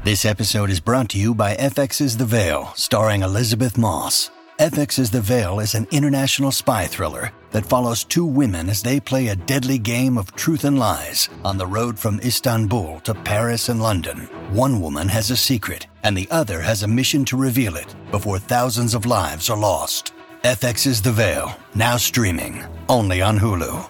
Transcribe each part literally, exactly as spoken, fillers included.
This episode is brought to you by F X's The Veil, starring Elizabeth Moss. F X's The Veil is an international spy thriller that follows two women as they play a deadly game of truth and lies on the road from Istanbul to Paris and London. One woman has a secret, and the other has a mission to reveal it before thousands of lives are lost. F X's The Veil, now streaming, only on Hulu.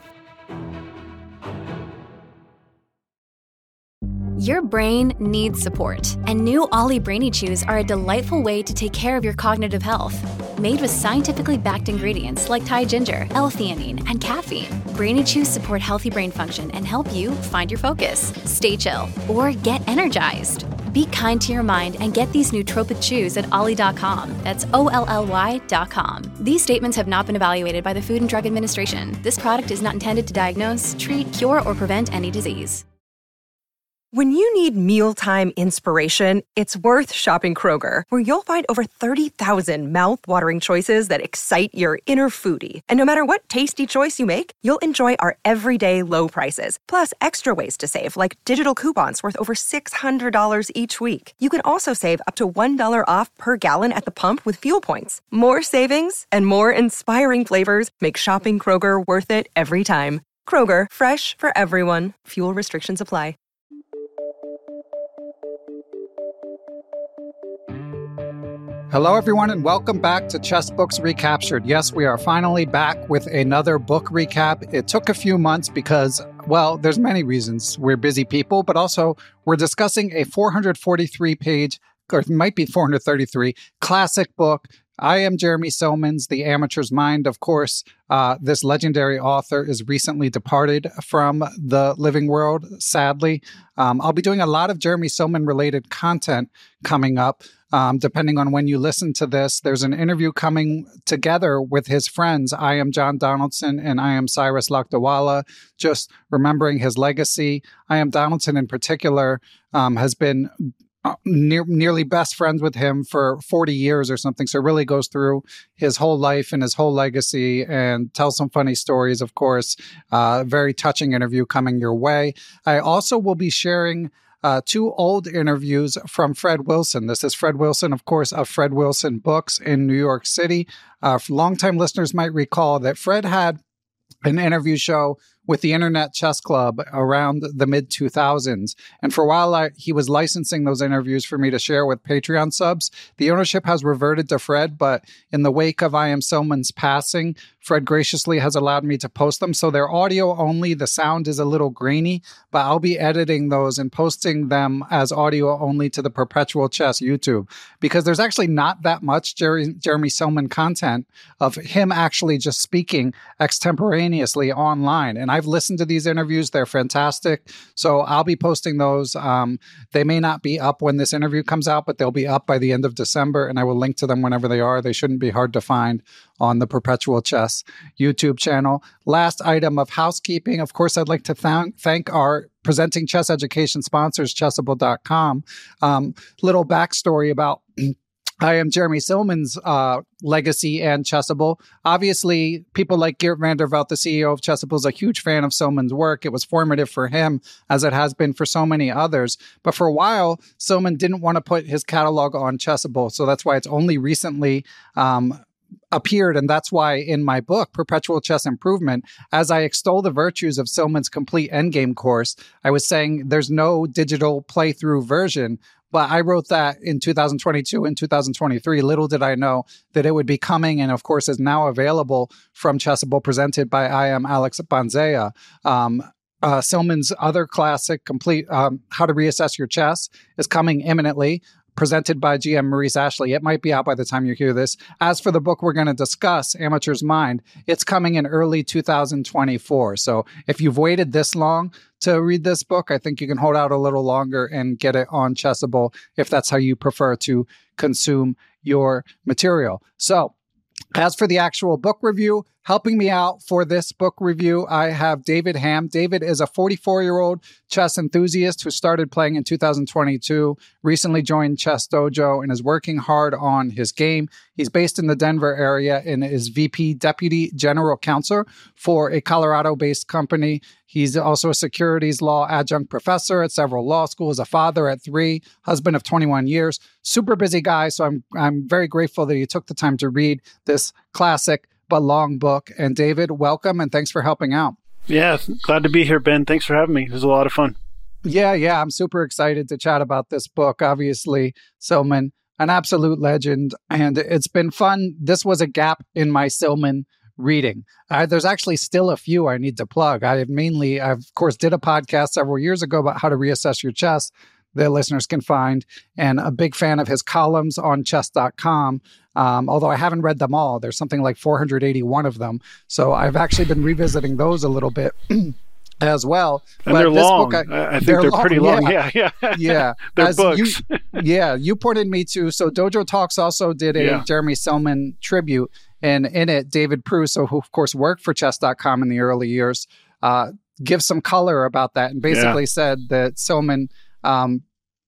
Your brain needs support, and new Ollie Brainy Chews are a delightful way to take care of your cognitive health. Made with scientifically backed ingredients like Thai ginger, L-theanine, and caffeine, Brainy Chews support healthy brain function and help you find your focus, stay chill, or get energized. Be kind to your mind and get these nootropic chews at ollie dot com. That's O L L Y dot com. These statements have not been evaluated by the Food and Drug Administration. This product is not intended to diagnose, treat, cure, or prevent any disease. When you need mealtime inspiration, it's worth shopping Kroger, where you'll find over thirty thousand mouth-watering choices that excite your inner foodie. And no matter what tasty choice you make, you'll enjoy our everyday low prices, plus extra ways to save, like digital coupons worth over six hundred dollars each week. You can also save up to one dollar off per gallon at the pump with fuel points. More savings and more inspiring flavors make shopping Kroger worth it every time. Kroger, fresh for everyone. Fuel restrictions apply. Hello, everyone, and welcome back to Chess Books Recaptured. Yes, we are finally back with another book recap. It took a few months because, well, there's many reasons. We're busy people, but also we're discussing a four hundred forty-three page, or it might be four hundred thirty-three, classic book. I am Jeremy Sommans, The Amateur's Mind. Of course, uh, this legendary author is recently departed from the living world, sadly. Um, I'll be doing a lot of Jeremy Sommans-related content coming up. Um, depending on when you listen to this, there's an interview coming together with his friends. I am John Donaldson and I am Cyrus Lakdawala, just remembering his legacy. I am Donaldson in particular um, has been uh, near, nearly best friends with him for forty years or something. So it really goes through his whole life and his whole legacy and tells some funny stories, of course. Uh, very touching interview coming your way. I also will be sharing Uh, two old interviews from Fred Wilson. This is Fred Wilson, of course, of Fred Wilson Books in New York City. Uh, longtime listeners might recall that Fred had an interview show with the Internet Chess Club around the mid two thousands. And for a while, I, he was licensing those interviews for me to share with Patreon subs. The ownership has reverted to Fred, but in the wake of I Am Sommans' passing, Fred graciously has allowed me to post them. So they're audio only. The sound is a little grainy, but I'll be editing those and posting them as audio only to the Perpetual Chess YouTube, because there's actually not that much Jerry, Jeremy Sommans content of him actually just speaking extemporaneously online. And I've listened to these interviews. They're fantastic. So I'll be posting those. Um, they may not be up when this interview comes out, but they'll be up by the end of December, and I will link to them whenever they are. They shouldn't be hard to find on the Perpetual Chess YouTube channel. Last item of housekeeping. Of course, I'd like to th- thank our presenting chess education sponsors, chessable dot com. Um, little backstory about I am Jeremy Sommans' uh, legacy and Chessable. Obviously, people like Geert Vanderveld, the C E O of Chessable, is a huge fan of Sommans' work. It was formative for him, as it has been for so many others. But for a while, Sommans didn't want to put his catalog on Chessable, so that's why it's only recently um, appeared, and that's why in my book, Perpetual Chess Improvement, as I extol the virtues of Sommans' complete endgame course, I was saying there's no digital playthrough version. But I wrote that in two thousand twenty-two and two thousand twenty-three. Little did I know that it would be coming, and of course is now available from Chessable, presented by I am Alex Banzea. Um, uh, Sommans' other classic, complete um, How to Reassess Your Chess, is coming imminently, presented by G M Maurice Ashley. It might be out by the time you hear this. As for the book we're going to discuss, Amateur's Mind, it's coming in early two thousand twenty-four. So if you've waited this long to read this book, I think you can hold out a little longer and get it on Chessable if that's how you prefer to consume your material. So as for the actual book review, helping me out for this book review, I have David Ham. David is a forty-four-year-old chess enthusiast who started playing in two thousand twenty-two, recently joined Chess Dojo, and is working hard on his game. He's based in the Denver area and is V P Deputy General Counsel for a Colorado-based company. He's also a securities law adjunct professor at several law schools, a father at three, husband of twenty-one years. Super busy guy, so I'm I'm very grateful that he took the time to read this classic but long book. And David, welcome and thanks for helping out. Yeah, glad to be here, Ben. Thanks for having me. It was a lot of fun. Yeah, yeah, I'm super excited to chat about this book. Obviously, Silman, an absolute legend, and it's been fun. This was a gap in my Silman reading. Uh, there's actually still a few I need to plug. I have mainly, I of course, did a podcast several years ago about how to reassess your chess that listeners can find, and a big fan of his columns on chess dot com. Um, although I haven't read them all. There's something like four hundred eighty-one of them. So I've actually been revisiting those a little bit as well. And but they're this long. Book, I, I think they're, they're long, pretty long. Yeah, yeah. Yeah. yeah. They're As books. You, yeah, you pointed me to. So Dojo Talks also did a yeah. Jeremy Silman tribute. And in it, David Pruso, who of course worked for chess dot com in the early years, uh, gives some color about that and basically yeah. said that Silman, um,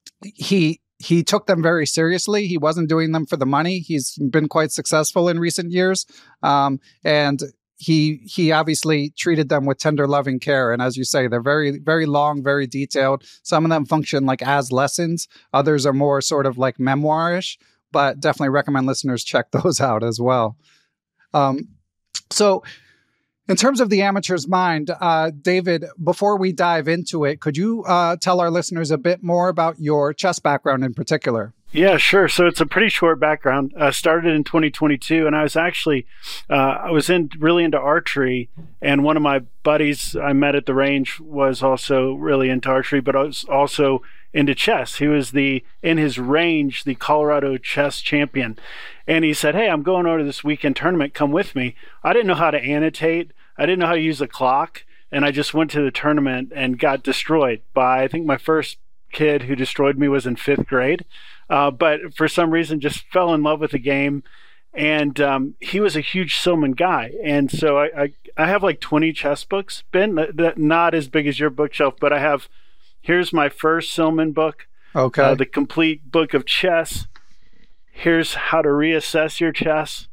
he he took them very seriously. He wasn't doing them for the money. He's been quite successful in recent years. Um, and he he obviously treated them with tender, loving care. And as you say, they're very, very long, very detailed. Some of them function like as lessons. Others are more sort of like memoirish, but definitely recommend listeners check those out as well. Um, so in terms of the amateur's mind, uh, David, before we dive into it, could you uh, tell our listeners a bit more about your chess background in particular? Yeah, sure. So it's a pretty short background. I uh, started in twenty twenty-two, and I was actually, uh, I was in really into archery, and one of my buddies I met at the range was also really into archery, but I was also into chess. He was the, in his range, the Colorado chess champion. And he said, hey, I'm going over to this weekend tournament. Come with me. I didn't know how to annotate. I didn't know how to use a clock. And I just went to the tournament and got destroyed by, I think my first kid who destroyed me was in fifth grade. Uh, but for some reason, just fell in love with the game. And um, he was a huge Silman guy. And so I, I, I have like twenty chess books, Ben, that, that not as big as your bookshelf, but I have, here's my first Silman book. Okay. Uh, the complete book of chess. Here's how to reassess your chess.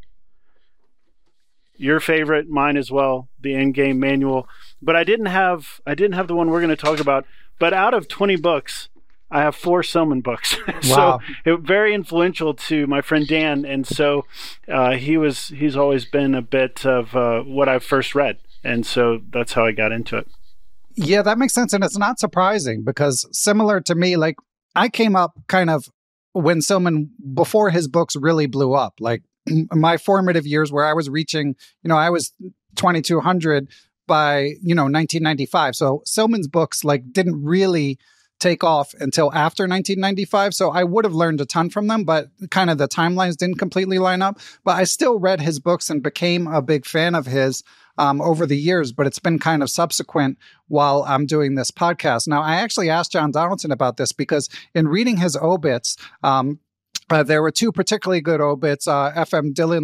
Your favorite, mine as well, the Endgame manual. But I didn't have I didn't have the one we're going to talk about. But out of twenty books, I have four Silman books. Wow. So it, very influential to my friend Dan, and so uh, he was he's always been a bit of uh, what I first read, and so that's how I got into it. Yeah, that makes sense, and it's not surprising because similar to me, like I came up kind of when Silman, before his books really blew up, like my formative years where I was reaching, you know, I was twenty-two hundred by, you know, nineteen ninety-five. So Silman's books like didn't really take off until after nineteen ninety-five. So I would have learned a ton from them, but kind of the timelines didn't completely line up. But I still read his books and became a big fan of his um, over the years. But it's been kind of subsequent while I'm doing this podcast. Now, I actually asked John Donaldson about this because in reading his obits, um, Uh, there were two particularly good obits. Uh, F M Dylan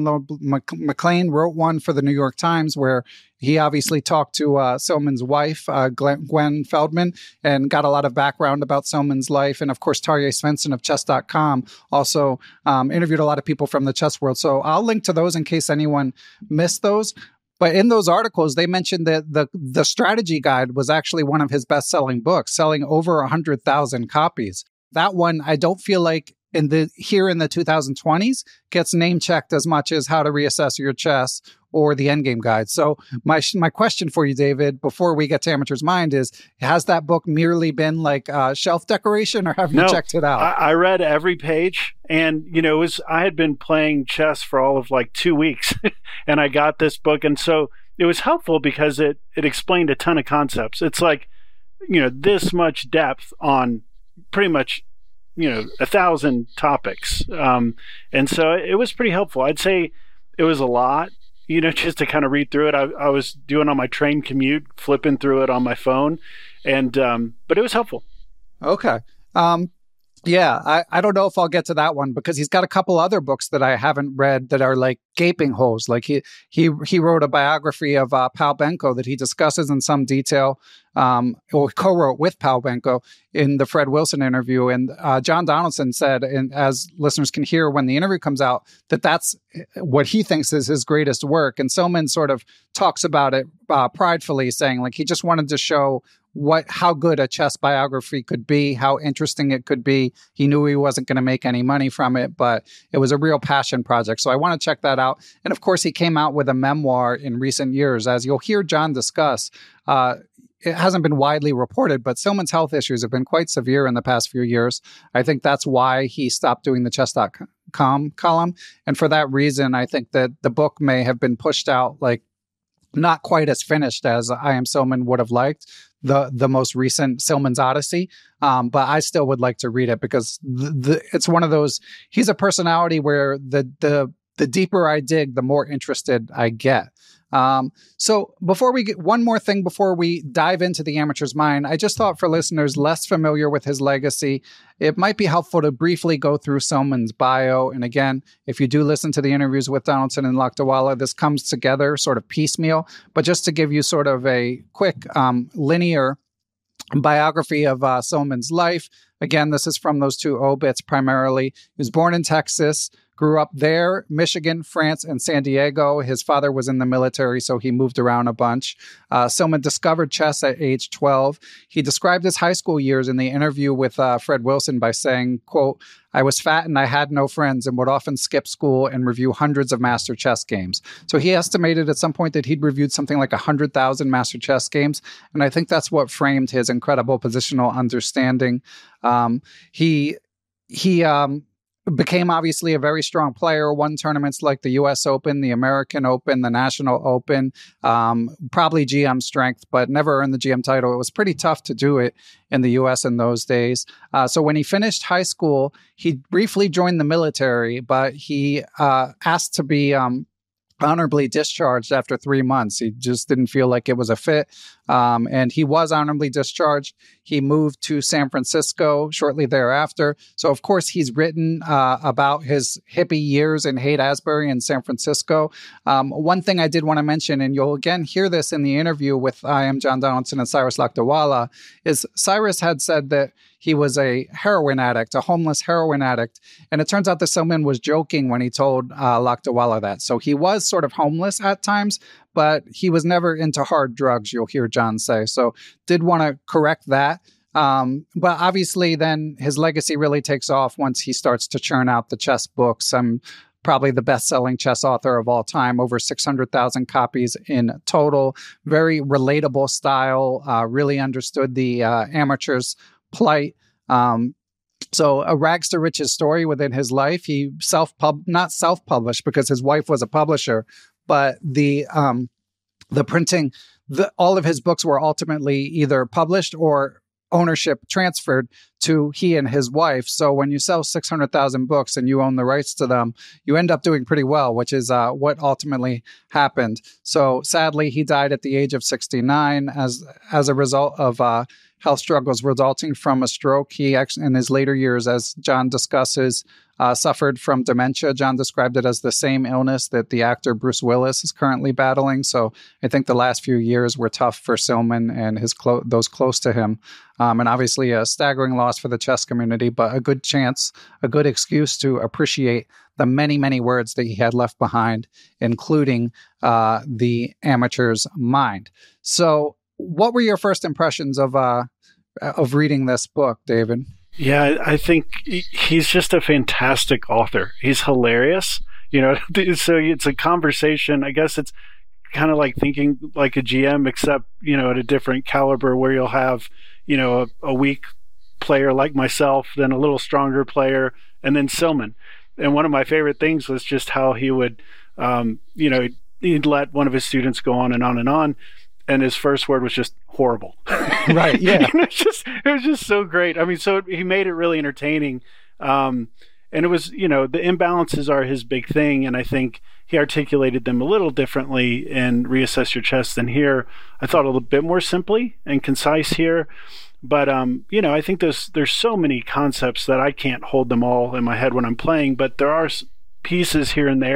McLean wrote one for the New York Times where he obviously talked to uh, Silman's wife, uh, Glenn, Gwen Feldman, and got a lot of background about Silman's life. And of course, Tarjei Svensson of chess dot com also um, interviewed a lot of people from the chess world. So I'll link to those in case anyone missed those. But in those articles, they mentioned that the the strategy guide was actually one of his best-selling books, selling over one hundred thousand copies. That one, I don't feel like in the here in the two thousand twenties gets name checked as much as How to Reassess Your Chess or the Endgame Guide. So my my question for you, David, before we get to Amateur's Mind is, has that book merely been like uh, shelf decoration or have you no, checked it out? I, I read every page and, you know, it was, I had been playing chess for all of like two weeks and I got this book. And so it was helpful because it, it explained a ton of concepts. It's like, you know, this much depth on pretty much, you know, a thousand topics. Um, and so it was pretty helpful. I'd say it was a lot, you know, just to kind of read through it. I, I was doing on my train commute, flipping through it on my phone. And, um, but it was helpful. Okay. Um, yeah, I, I don't know if I'll get to that one because he's got a couple other books that I haven't read that are like gaping holes. Like he he he wrote a biography of uh, Pavlenko that he discusses in some detail, um, or co-wrote with Pavlenko in the Fred Wilson interview. And uh, John Donaldson said, and as listeners can hear when the interview comes out, that that's what he thinks is his greatest work. And Silman sort of talks about it uh, pridefully, saying like he just wanted to show what how good a chess biography could be, how interesting it could be. He knew he wasn't going to make any money from it, but it was a real passion project. So I want to check that out. And of course, he came out with a memoir in recent years. As you'll hear John discuss, uh, it hasn't been widely reported, but Silman's health issues have been quite severe in the past few years. I think that's why he stopped doing the chess dot com column. And for that reason, I think that the book may have been pushed out like not quite as finished as I Am Silman would have liked, the the most recent Silman's Odyssey. Um, but I still would like to read it because the, the, it's one of those, he's a personality where the the the deeper I dig, the more interested I get. Um, so before we get one more thing, before we dive into The Amateur's Mind, I just thought for listeners less familiar with his legacy, it might be helpful to briefly go through Silman's bio. And again, if you do listen to the interviews with Donaldson and Lakdawala, this comes together sort of piecemeal, but just to give you sort of a quick, um, linear biography of uh, Silman's life. Again, this is from those two obits primarily. He was born in Texas, grew up there, Michigan, France, and San Diego. His father was in the military, so he moved around a bunch. Uh, Silman discovered chess at age twelve. He described his high school years in the interview with uh, Fred Wilson by saying, quote, "I was fat and I had no friends and would often skip school and review hundreds of master chess games." So he estimated at some point that he'd reviewed something like one hundred thousand master chess games. And I think that's what framed his incredible positional understanding. Um, he, he, um, became obviously a very strong player, won tournaments like the U S Open, the American Open, the National Open, um, probably G M strength, but never earned the G M title. It was pretty tough to do it in the U S in those days. Uh, so when he finished high school, he briefly joined the military, but he uh, asked to be um, honorably discharged after three months. He just didn't feel like it was a fit. Um, and he was honorably discharged. He moved to San Francisco shortly thereafter. So, of course, he's written uh, about his hippie years in Haight-Ashbury in San Francisco. Um, one thing I did want to mention, and you'll again hear this in the interview with I Am John Donaldson and Cyrus Lakdawala, is Cyrus had said that he was a heroin addict, a homeless heroin addict. And it turns out that Silman was joking when he told uh, Lakdawala that. So he was sort of homeless at times, but he was never into hard drugs, you'll hear John say. So did want to correct that. Um, but obviously then his legacy really takes off once he starts to churn out the chess books. I'm probably the best-selling chess author of all time, over six hundred thousand copies in total. Very relatable style, uh, really understood the uh, amateurs' plight. Um, so a rags to riches story within his life. He self-pub, not self-published because his wife was a publisher, but the um, the printing, the, all of his books were ultimately either published or ownership transferred to he and his wife. So when you sell six hundred thousand books and you own the rights to them, you end up doing pretty well, which is uh, what ultimately happened. So sadly, he died at the age of sixty-nine as as a result of uh, health struggles resulting from a stroke. He actually, in his later years, as John discusses, uh, suffered from dementia. John described it as the same illness that the actor Bruce Willis is currently battling. So I think the last few years were tough for Silman and his clo- those close to him. Um, and obviously a staggering loss for the chess community, but a good chance, a good excuse to appreciate the many, many words that he had left behind, including uh, The Amateur's Mind. So what were your first impressions of uh, of reading this book, David? Yeah, I think he's just a fantastic author. He's hilarious. You know, so it's a conversation. I guess it's kind of like thinking like a G M, except, you know, at a different caliber where you'll have, you know, a, a weak player like myself, then a little stronger player, and then Silman. And one of my favorite things was just how he would, um, you know, he'd let one of his students go on and on and on. And his first word was just horrible. Right. Yeah. it was just, it was just so great. I mean, so he made it really entertaining. Um, and it was, you know, the imbalances are his big thing. And I think he articulated them a little differently in Reassess Your Chess than here. I thought a little bit more simply and concise here. But, um, you know, I think there's, there's so many concepts that I can't hold them all in my head when I'm playing, but there are pieces here and there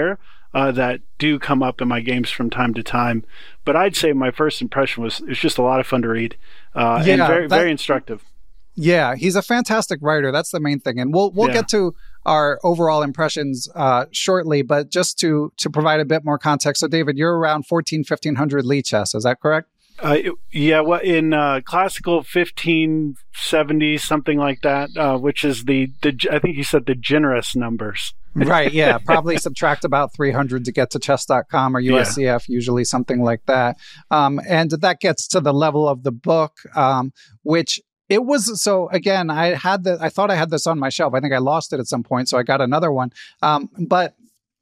uh, that do come up in my games from time to time. But I'd say my first impression was it's just a lot of fun to read uh, yeah, and very, that, very instructive. Yeah, he's a fantastic writer. That's the main thing. And we'll we'll yeah. get to our overall impressions uh, shortly, but just to to provide a bit more context. So, David, you're around fourteen, fifteen hundred Lichess. Is that correct? Uh, yeah, well, in uh, classical fifteen seventy, something like that, uh, which is the, the, I think you said the generous numbers. Right, yeah. Probably subtract about three hundred to get to chess dot com or U S C F, yeah. usually something like that. Um, and that gets to the level of the book, um, which it was, so again, I had the, I thought I had this on my shelf. I think I lost it at some point, so I got another one. Um, but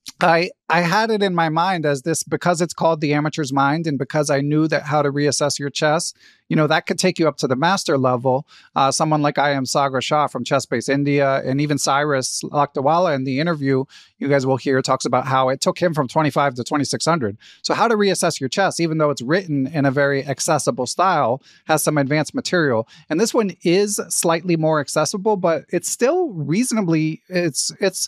I I had it in my mind as this, because it's called The Amateur's Mind, and because I knew that how to reassess your chess, you know, that could take you up to the master level. Uh, someone like I am Sagar Shah from ChessBase India, and even Cyrus Lakdawala in the interview you guys will hear talks about how it took him from twenty-five to twenty-six hundred. So how to reassess your chess, even though it's written in a very accessible style, has some advanced material. And this one is slightly more accessible, but it's still reasonably, it's it's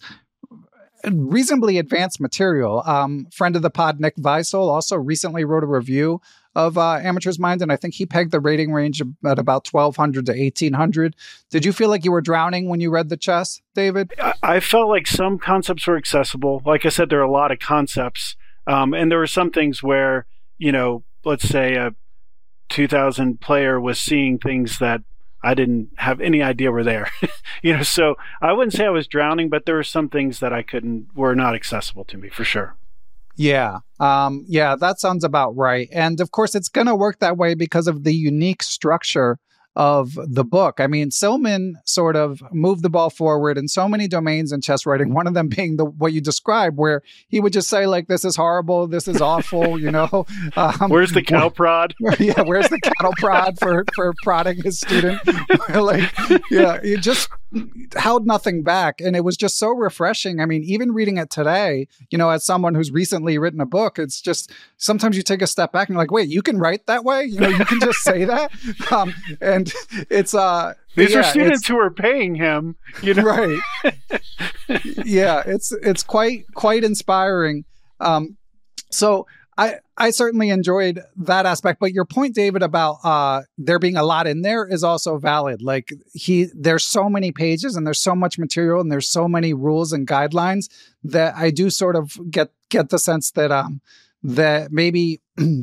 reasonably advanced material. Um, friend of the pod, Nick Weissel, also recently wrote a review of uh, Amateur's Mind, and I think he pegged the rating range at about twelve hundred to eighteen hundred. Did you feel like you were drowning when you read the chess, David? I, I felt like some concepts were accessible. Like I said, there are a lot of concepts, um, and there were some things where, you know, let's say a two thousand player was seeing things that I didn't have any idea were there. You know, so I wouldn't say I was drowning, but there were some things that I couldn't, were not accessible to me for sure. Yeah. Um, yeah, that sounds about right. And of course, it's going to work that way because of the unique structure of the book. I mean, Silman sort of moved the ball forward in so many domains in chess writing, one of them being the what you described, where he would just say, like, this is horrible, this is awful, you know. Um, where's the cow prod? Yeah, where's the cattle prod for, for prodding his student? Like, yeah, he just held nothing back. And it was just so refreshing. I mean, even reading it today, you know, as someone who's recently written a book, it's just, sometimes you take a step back and you're like, wait, you can write that way? You know, you can just say that? Um, and And it's uh these yeah, are students who are paying him, you know. Right. Yeah, it's it's quite quite inspiring. Um so I I certainly enjoyed that aspect, but your point, David, about uh there being a lot in there is also valid. Like he there's so many pages and there's so much material and there's so many rules and guidelines that I do sort of get get the sense that um that maybe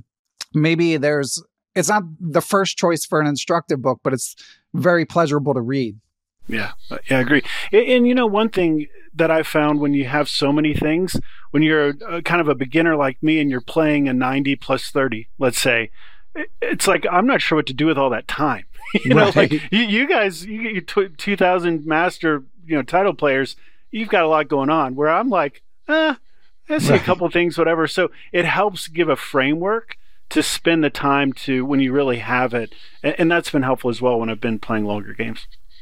maybe there's it's not the first choice for an instructive book, but it's very pleasurable to read. Yeah, yeah, I agree. And, and you know, one thing that I found when you have so many things, when you're a, kind of a beginner like me and you're playing a ninety plus thirty, let's say, it's like, I'm not sure what to do with all that time. You know, right. Like you, you guys, you, you tw- two thousand master, you know, title players, you've got a lot going on, where I'm like, eh, I see right. a couple things, whatever. So it helps give a framework to spend the time to when you really have it. And, and that's been helpful as well when I've been playing longer games.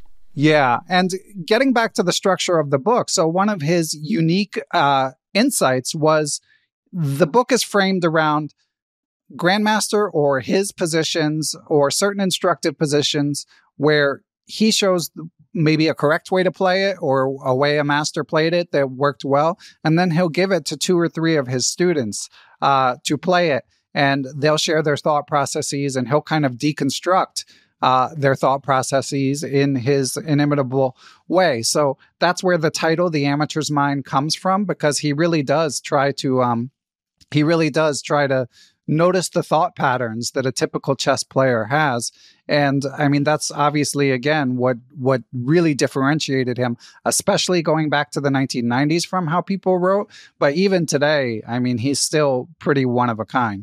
Yeah. And getting back to the structure of the book. So one of his unique uh, insights was the book is framed around Grandmaster or his positions or certain instructive positions where he shows maybe a correct way to play it or a way a master played it that worked well. And then he'll give it to two or three of his students uh, to play it. And they'll share their thought processes, and he'll kind of deconstruct uh, their thought processes in his inimitable way. So that's where the title, The Amateur's Mind, comes from, because he really does try to, um, he really does try to notice the thought patterns that a typical chess player has. And I mean, that's obviously, again, what what really differentiated him, especially going back to the nineteen nineties from how people wrote. But even today, I mean, he's still pretty one of a kind.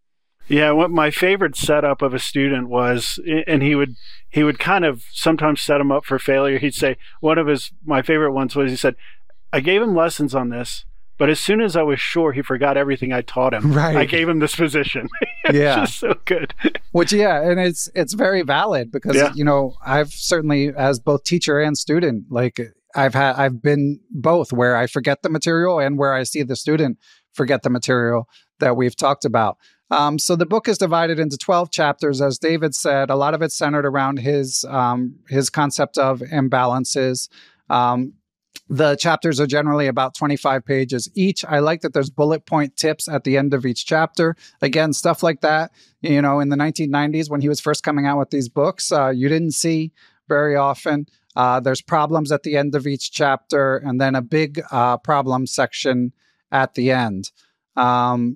Yeah, what my favorite setup of a student was, and he would he would kind of sometimes set him up for failure. He'd say, one of his my favorite ones was, he said, I gave him lessons on this, but as soon as I was sure he forgot everything I taught him, right. I gave him this position. It's yeah. just so good. Which, yeah, and it's it's very valid because, yeah. you know, I've certainly, as both teacher and student, like I've had, I've been both, where I forget the material and where I see the student forget the material that we've talked about. Um, so the book is divided into twelve chapters, as David said. A lot of it's centered around his um, his concept of imbalances. Um, The chapters are generally about twenty-five pages each. I like that there's bullet point tips at the end of each chapter. Again, stuff like that, you know, in the nineteen nineties when he was first coming out with these books, uh, you didn't see very often. Uh, there's problems at the end of each chapter, and then a big uh, problem section at the end. Um,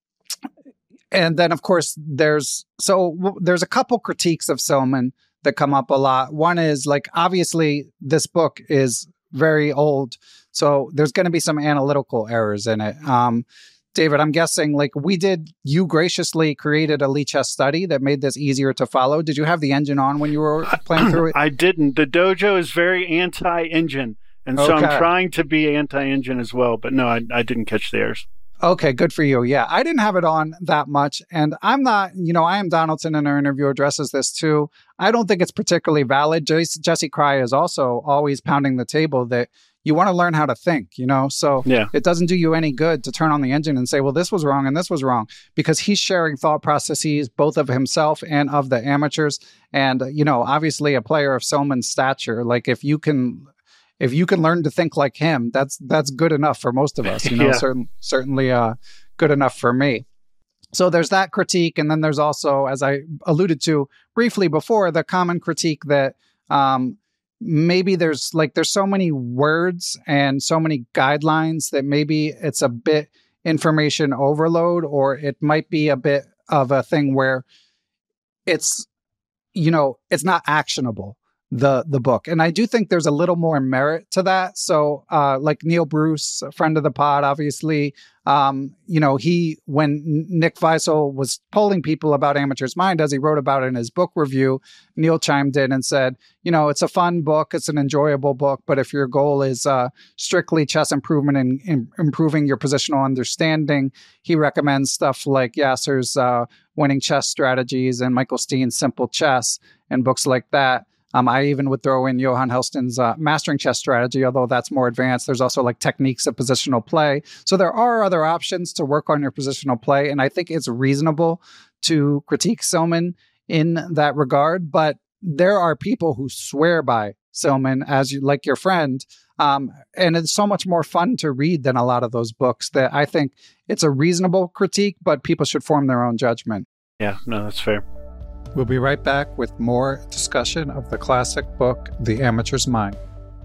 and then, of course, there's so w- there's a couple critiques of Silman that come up a lot. One is, like, obviously, this book is very old, so there's going to be some analytical errors in it. Um, David, I'm guessing, like, we did, you graciously created a Lichess study that made this easier to follow. Did you have the engine on when you were playing through it? I didn't. The dojo is very anti-engine, and so okay. I'm trying to be anti-engine as well, but no, I, I didn't catch the errors. Okay, good for you. Yeah, I didn't have it on that much. And I'm not, you know, I am Donaldson in our interview addresses this too. I don't think it's particularly valid. Jesse, Jesse Cry is also always pounding the table that you want to learn how to think, you know? So yeah. It doesn't do you any good to turn on the engine and say, well, this was wrong and this was wrong, because he's sharing thought processes, both of himself and of the amateurs. And, you know, obviously a player of Silman's stature, like if you can... If you can learn to think like him, that's that's good enough for most of us, you know, yeah. certain, certainly uh, good enough for me. So there's that critique. And then there's also, as I alluded to briefly before, the common critique that um, maybe there's like there's so many words and so many guidelines that maybe it's a bit information overload, or it might be a bit of a thing where it's, you know, it's not actionable. the the book. And I do think there's a little more merit to that. So uh, like Neil Bruce, a friend of the pod, obviously, um, you know, he, when Nick Weisel was polling people about Amateur's Mind, as he wrote about in his book review, Neil chimed in and said, you know, it's a fun book, it's an enjoyable book, but if your goal is uh, strictly chess improvement and in, improving your positional understanding, he recommends stuff like Yasser's uh, Winning Chess Strategies and Michael Steen's Simple Chess and books like that. Um, I even would throw in Johan Helston's uh, Mastering Chess Strategy, although that's more advanced. There's also like Techniques of Positional Play. So there are other options to work on your positional play. And I think it's reasonable to critique Silman in that regard. But there are people who swear by Silman, as you, like your friend. Um, and it's so much more fun to read than a lot of those books that I think it's a reasonable critique, but people should form their own judgment. Yeah, no, that's fair. We'll be right back with more discussion of the classic book, The Amateur's Mind.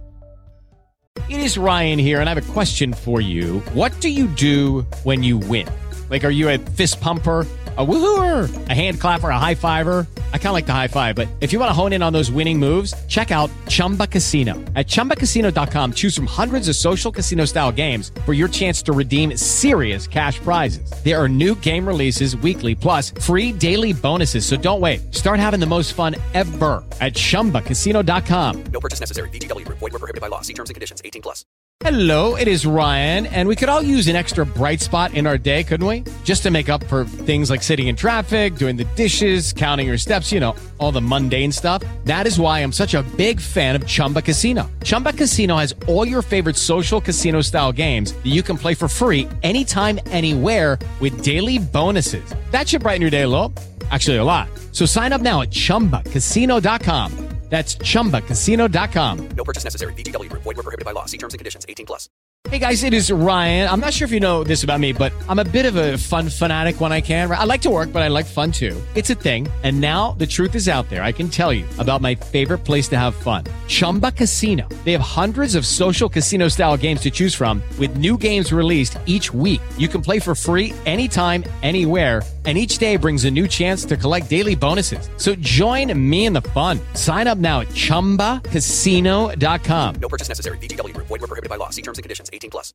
It is Ryan here, and I have a question for you. What do you do when you win? Like, are you a fist pumper, a woohooer, a hand clapper, a high fiver? I kind of like the high five, but if you want to hone in on those winning moves, check out Chumba Casino. At chumba casino dot com, choose from hundreds of social casino style games for your chance to redeem serious cash prizes. There are new game releases weekly, plus free daily bonuses. So don't wait. Start having the most fun ever at chumba casino dot com. No purchase necessary. V G W. Void where prohibited by law. See terms and conditions. eighteen plus. Hello, it is Ryan, and we could all use an extra bright spot in our day, couldn't we? Just to make up for things like sitting in traffic, doing the dishes, counting your steps, you know, all the mundane stuff. That is why I'm such a big fan of Chumba Casino. Chumba Casino has all your favorite social casino-style games that you can play for free anytime, anywhere with daily bonuses. That should brighten your day a little. Actually, a lot. So sign up now at chumba casino dot com. That's chumba casino dot com. No purchase necessary. V G W. Void where prohibited by law. See terms and conditions. eighteen plus. Hey guys, it is Ryan. I'm not sure if you know this about me, but I'm a bit of a fun fanatic when I can. I like to work, but I like fun too. It's a thing. And now the truth is out there. I can tell you about my favorite place to have fun. Chumba Casino. They have hundreds of social casino style games to choose from with new games released each week. You can play for free anytime, anywhere. And each day brings a new chance to collect daily bonuses. So join me in the fun. Sign up now at chumba casino dot com. No purchase necessary. V G W. Void where prohibited by law. See terms and conditions. eighteen plus.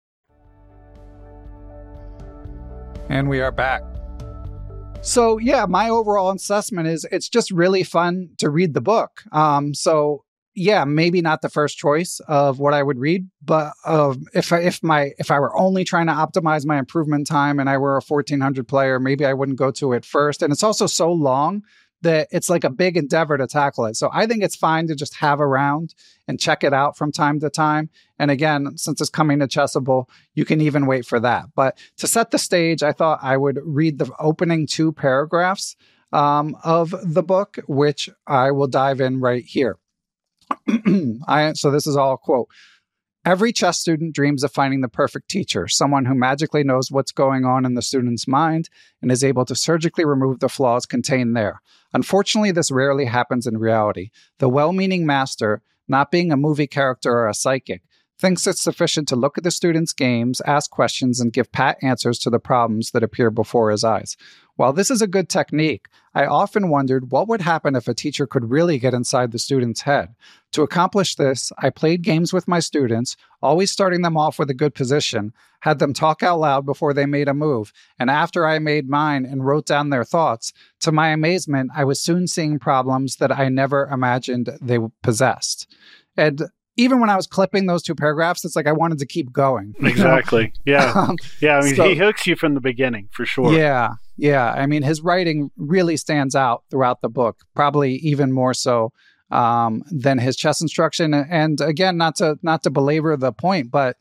And we are back. So yeah, my overall assessment is it's just really fun to read the book. Um, so yeah, maybe not the first choice of what I would read, but uh, if I, if my if I were only trying to optimize my improvement time and I were a fourteen hundred player, maybe I wouldn't go to it first. And it's also so long that it's like a big endeavor to tackle it. So I think it's fine to just have around and check it out from time to time. And again, since it's coming to Chessable, you can even wait for that. But to set the stage, I thought I would read the opening two paragraphs um, of the book, which I will dive in right here. I, so this is all a quote. Every chess student dreams of finding the perfect teacher, someone who magically knows what's going on in the student's mind and is able to surgically remove the flaws contained there. Unfortunately, this rarely happens in reality. The well-meaning master, not being a movie character or a psychic, thinks it's sufficient to look at the student's games, ask questions, and give pat answers to the problems that appear before his eyes. While this is a good technique, I often wondered what would happen if a teacher could really get inside the student's head. To accomplish this, I played games with my students, always starting them off with a good position, had them talk out loud before they made a move, and after I made mine and wrote down their thoughts, to my amazement, I was soon seeing problems that I never imagined they possessed. And even when I was clipping those two paragraphs, it's like I wanted to keep going. Exactly. Yeah. Um, yeah. I mean, so, he hooks you from the beginning for sure. Yeah. Yeah. I mean, his writing really stands out throughout the book, probably even more so um, than his chess instruction. And again, not to not to belabor the point, but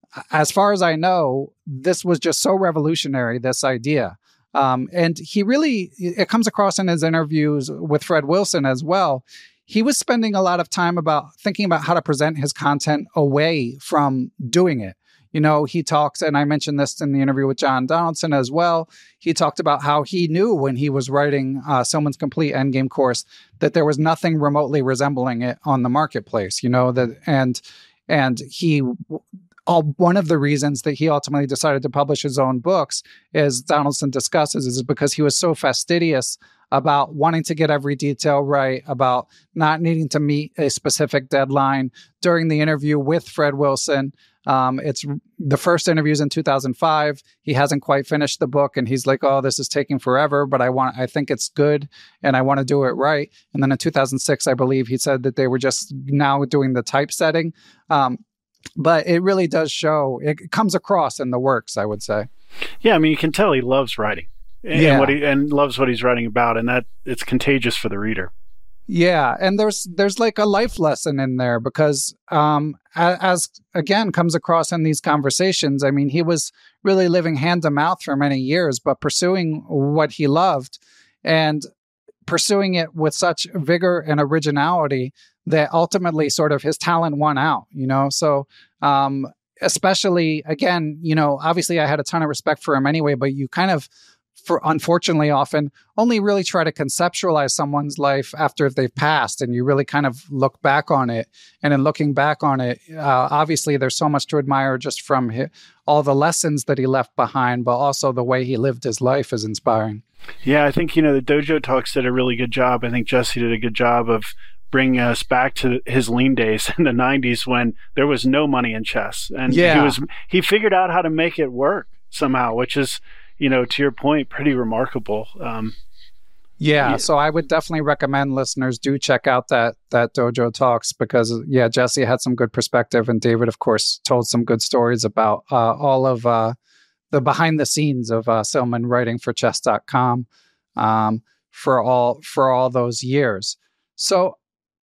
as far as I know, this was just so revolutionary, this idea. Um, and he really, it comes across in his interviews with Fred Wilson as well. He was spending a lot of time about thinking about how to present his content away from doing it. You know, he talks, and I mentioned this in the interview with John Donaldson as well. He talked about how he knew when he was writing uh, Silman's Complete Endgame course that there was nothing remotely resembling it on the marketplace. You know that, and and he. All, one of the reasons that he ultimately decided to publish his own books, as Donaldson discusses, is because he was so fastidious about wanting to get every detail right, about not needing to meet a specific deadline. During the interview with Fred Wilson, um, it's the first interview's in two thousand five. He hasn't quite finished the book, and he's like, "Oh, this is taking forever, but I want, I think it's good, and I want to do it right." And then in two thousand six, I believe he said that they were just now doing the typesetting. Um, But it really does show, it comes across in the works, I would say. Yeah, I mean, you can tell he loves writing and, yeah. what he, and loves what he's writing about, and that it's contagious for the reader. Yeah, and there's there's like a life lesson in there because, um, as, as again comes across in these conversations, I mean, he was really living hand to mouth for many years, but pursuing what he loved and pursuing it with such vigor and originality that ultimately sort of his talent won out, you know? So, um, especially again, you know, obviously I had a ton of respect for him anyway, but you kind of, for unfortunately often only really try to conceptualize someone's life after they've passed, and you really kind of look back on it. And in looking back on it, uh, obviously there's so much to admire just from his, all the lessons that he left behind, but also the way he lived his life is inspiring. Yeah, I think, you know, the Dojo Talks did a really good job. I think Jesse did a good job of bringing us back to his lean days in the nineties when there was no money in chess. And yeah. he was he figured out how to make it work somehow, which is, you know, to your point, pretty remarkable. Um, yeah, yeah, so I would definitely recommend listeners do check out that that Dojo Talks because, yeah, Jesse had some good perspective, and David, of course, told some good stories about uh, all of uh, the behind the scenes of uh, Silman writing for chess dot com um, for all for all those years. So,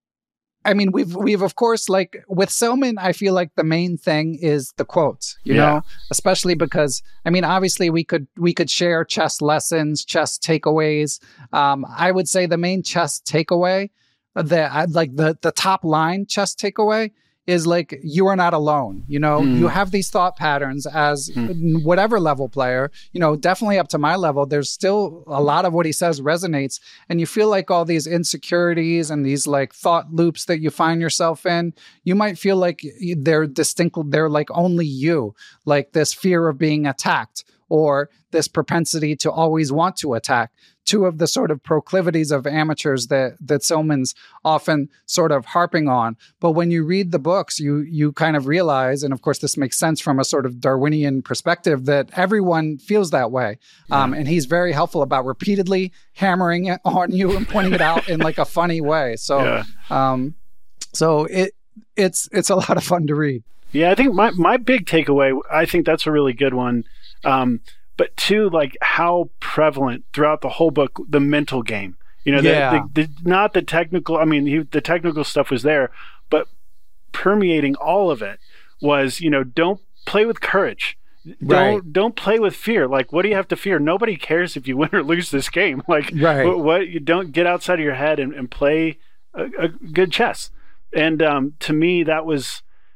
I mean, we've we've of course, like with Silman, I feel like the main thing is the quotes, you yeah. know, especially because, I mean, obviously we could we could share chess lessons, chess takeaways. Um, I would say the main chess takeaway, the like the the top line chess takeaway is like, you are not alone. You know, mm. you have these thought patterns as mm. whatever level player, you know, definitely up to my level, there's still a lot of what he says resonates. And you feel like all these insecurities and these like thought loops that you find yourself in, you might feel like they're distinct, they're like only you, like this fear of being attacked or this propensity to always want to attack. Two of the sort of proclivities of amateurs that that Silman's often sort of harping on. But when you read the books, you you kind of realize, and of course this makes sense from a sort of Darwinian perspective, that everyone feels that way. Yeah. Um, and he's very helpful about repeatedly hammering it on you and pointing it out in like a funny way. So, yeah. um, so it it's it's a lot of fun to read. Yeah, I think my my big takeaway, I think that's a really good one. Um, But two, like how prevalent throughout the whole book, the mental game. You know, yeah. the, the, the, not the technical. I mean, he, the technical stuff was there, but permeating all of it was, you know, don't play with courage. Don't right. don't play with fear. Like, what do you have to fear? Nobody cares if you win or lose this game. Like, right. what, what you don't get outside of your head and, and play a, a good chess. And um, to me, that was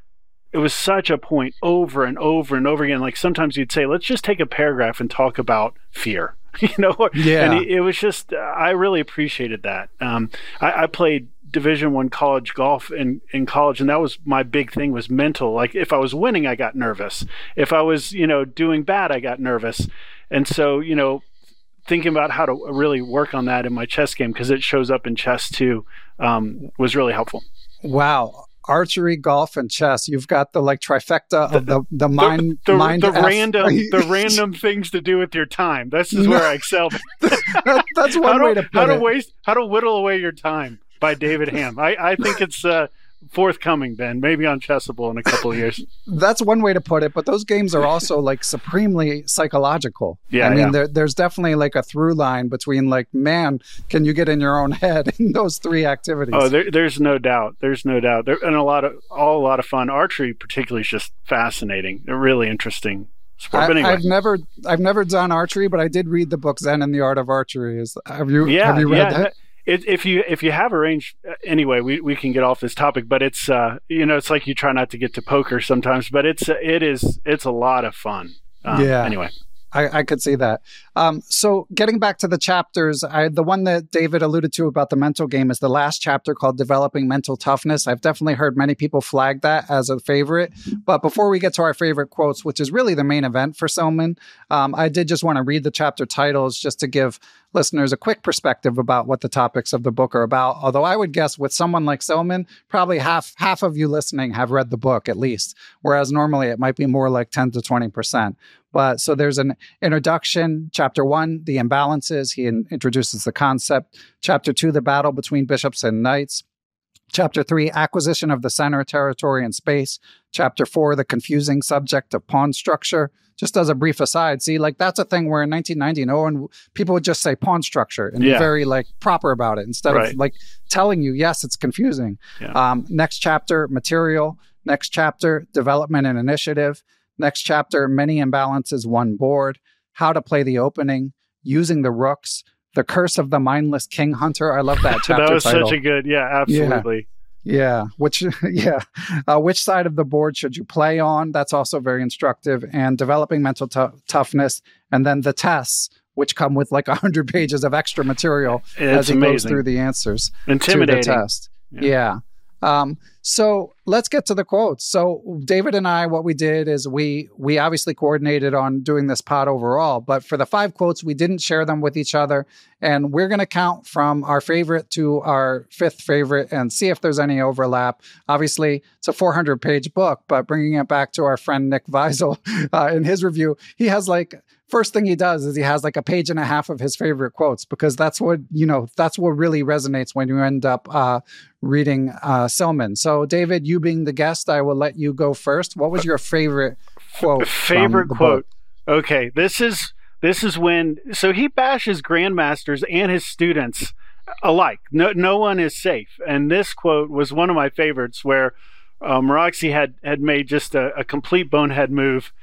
it was such a point over and over and over again. Like sometimes you'd say, let's just take a paragraph and talk about fear, you know? Yeah. And it, it was just, I really appreciated that. Um, I, I played Division One college golf in, in college, and that was my big thing, was mental. Like if I was winning, I got nervous. If I was, you know, doing bad, I got nervous. And so, you know, thinking about how to really work on that in my chess game, because it shows up in chess too, um, was really helpful. Wow. Archery, golf, and chess. You've got the like trifecta of the the mind the, the, mind the F- random the random things to do with your time. This is where I excel. that, that's one how way to, to put how it. to waste how to whittle away your time by David Ham. I, I think it's uh, forthcoming, Ben. Maybe on Chessable in a couple of years. That's one way to put it, but those games are also like supremely psychological. Yeah, I mean, yeah. there, there's definitely like a through line between like, man, can you get in your own head in those three activities? Oh, there, there's no doubt. There's no doubt. There, and a lot of all a lot of fun. Archery, particularly, is just fascinating. A really interesting sport. I, but anyway. I've never, I've never done archery, but I did read the book Zen and the Art of Archery. Is have you, yeah, have you read yeah, that? It, if you if you have a range, anyway, we, we can get off this topic, but it's uh you know it's like you try not to get to poker sometimes, but it's it is it's a lot of fun. Um, yeah. Anyway, I, I could see that. Um, so getting back to the chapters, I, the one that David alluded to about the mental game is the last chapter called Developing Mental Toughness. I've definitely heard many people flag that as a favorite. But before we get to our favorite quotes, which is really the main event for Silman, um, I did just want to read the chapter titles just to give listeners a quick perspective about what the topics of the book are about. Although I would guess with someone like Silman, probably half half of you listening have read the book at least, whereas normally it might be more like ten to twenty percent. But so there's an introduction, chapter one, the imbalances. He in, introduces the concept. Chapter two, the battle between bishops and knights. Chapter three, acquisition of the center, territory, and space. Chapter four, the confusing subject of pawn structure. Just as a brief aside, see, like that's a thing where in nineteen ninety, no one, people would just say pawn structure and yeah. be very like proper about it instead right. of like telling you, yes, it's confusing. Yeah. Um, next chapter, material. Next chapter, development and initiative. Next chapter, many imbalances, one board. How to play the opening. Using the rooks. The curse of the mindless king hunter. I love that chapter that was title. such a good, yeah, absolutely. Yeah. Yeah, which yeah, uh, which side of the board should you play on? That's also very instructive. And developing mental t- toughness, and then the tests, which come with like a hundred pages of extra material it's as he amazing. goes through the answers Intimidating. to the test. Yeah. yeah. Um, so let's get to the quotes. So David and I, what we did is we we obviously coordinated on doing this pod overall, but for the five quotes, we didn't share them with each other. And we're going to count from our favorite to our fifth favorite and see if there's any overlap. Obviously, it's a four hundred page book, but bringing it back to our friend Nick Weisel, uh, in his review, he has like, first thing he does is he has like a page and a half of his favorite quotes, because that's what, you know, that's what really resonates when you end up uh, reading uh, Silman. So David, you being the guest, I will let you go first. What was your favorite quote? Favorite from the quote. book? Okay. This is, this is when, so he bashes grandmasters and his students alike. No, no one is safe. And this quote was one of my favorites, where uh, Meraxi had, had made just a, a complete bonehead move.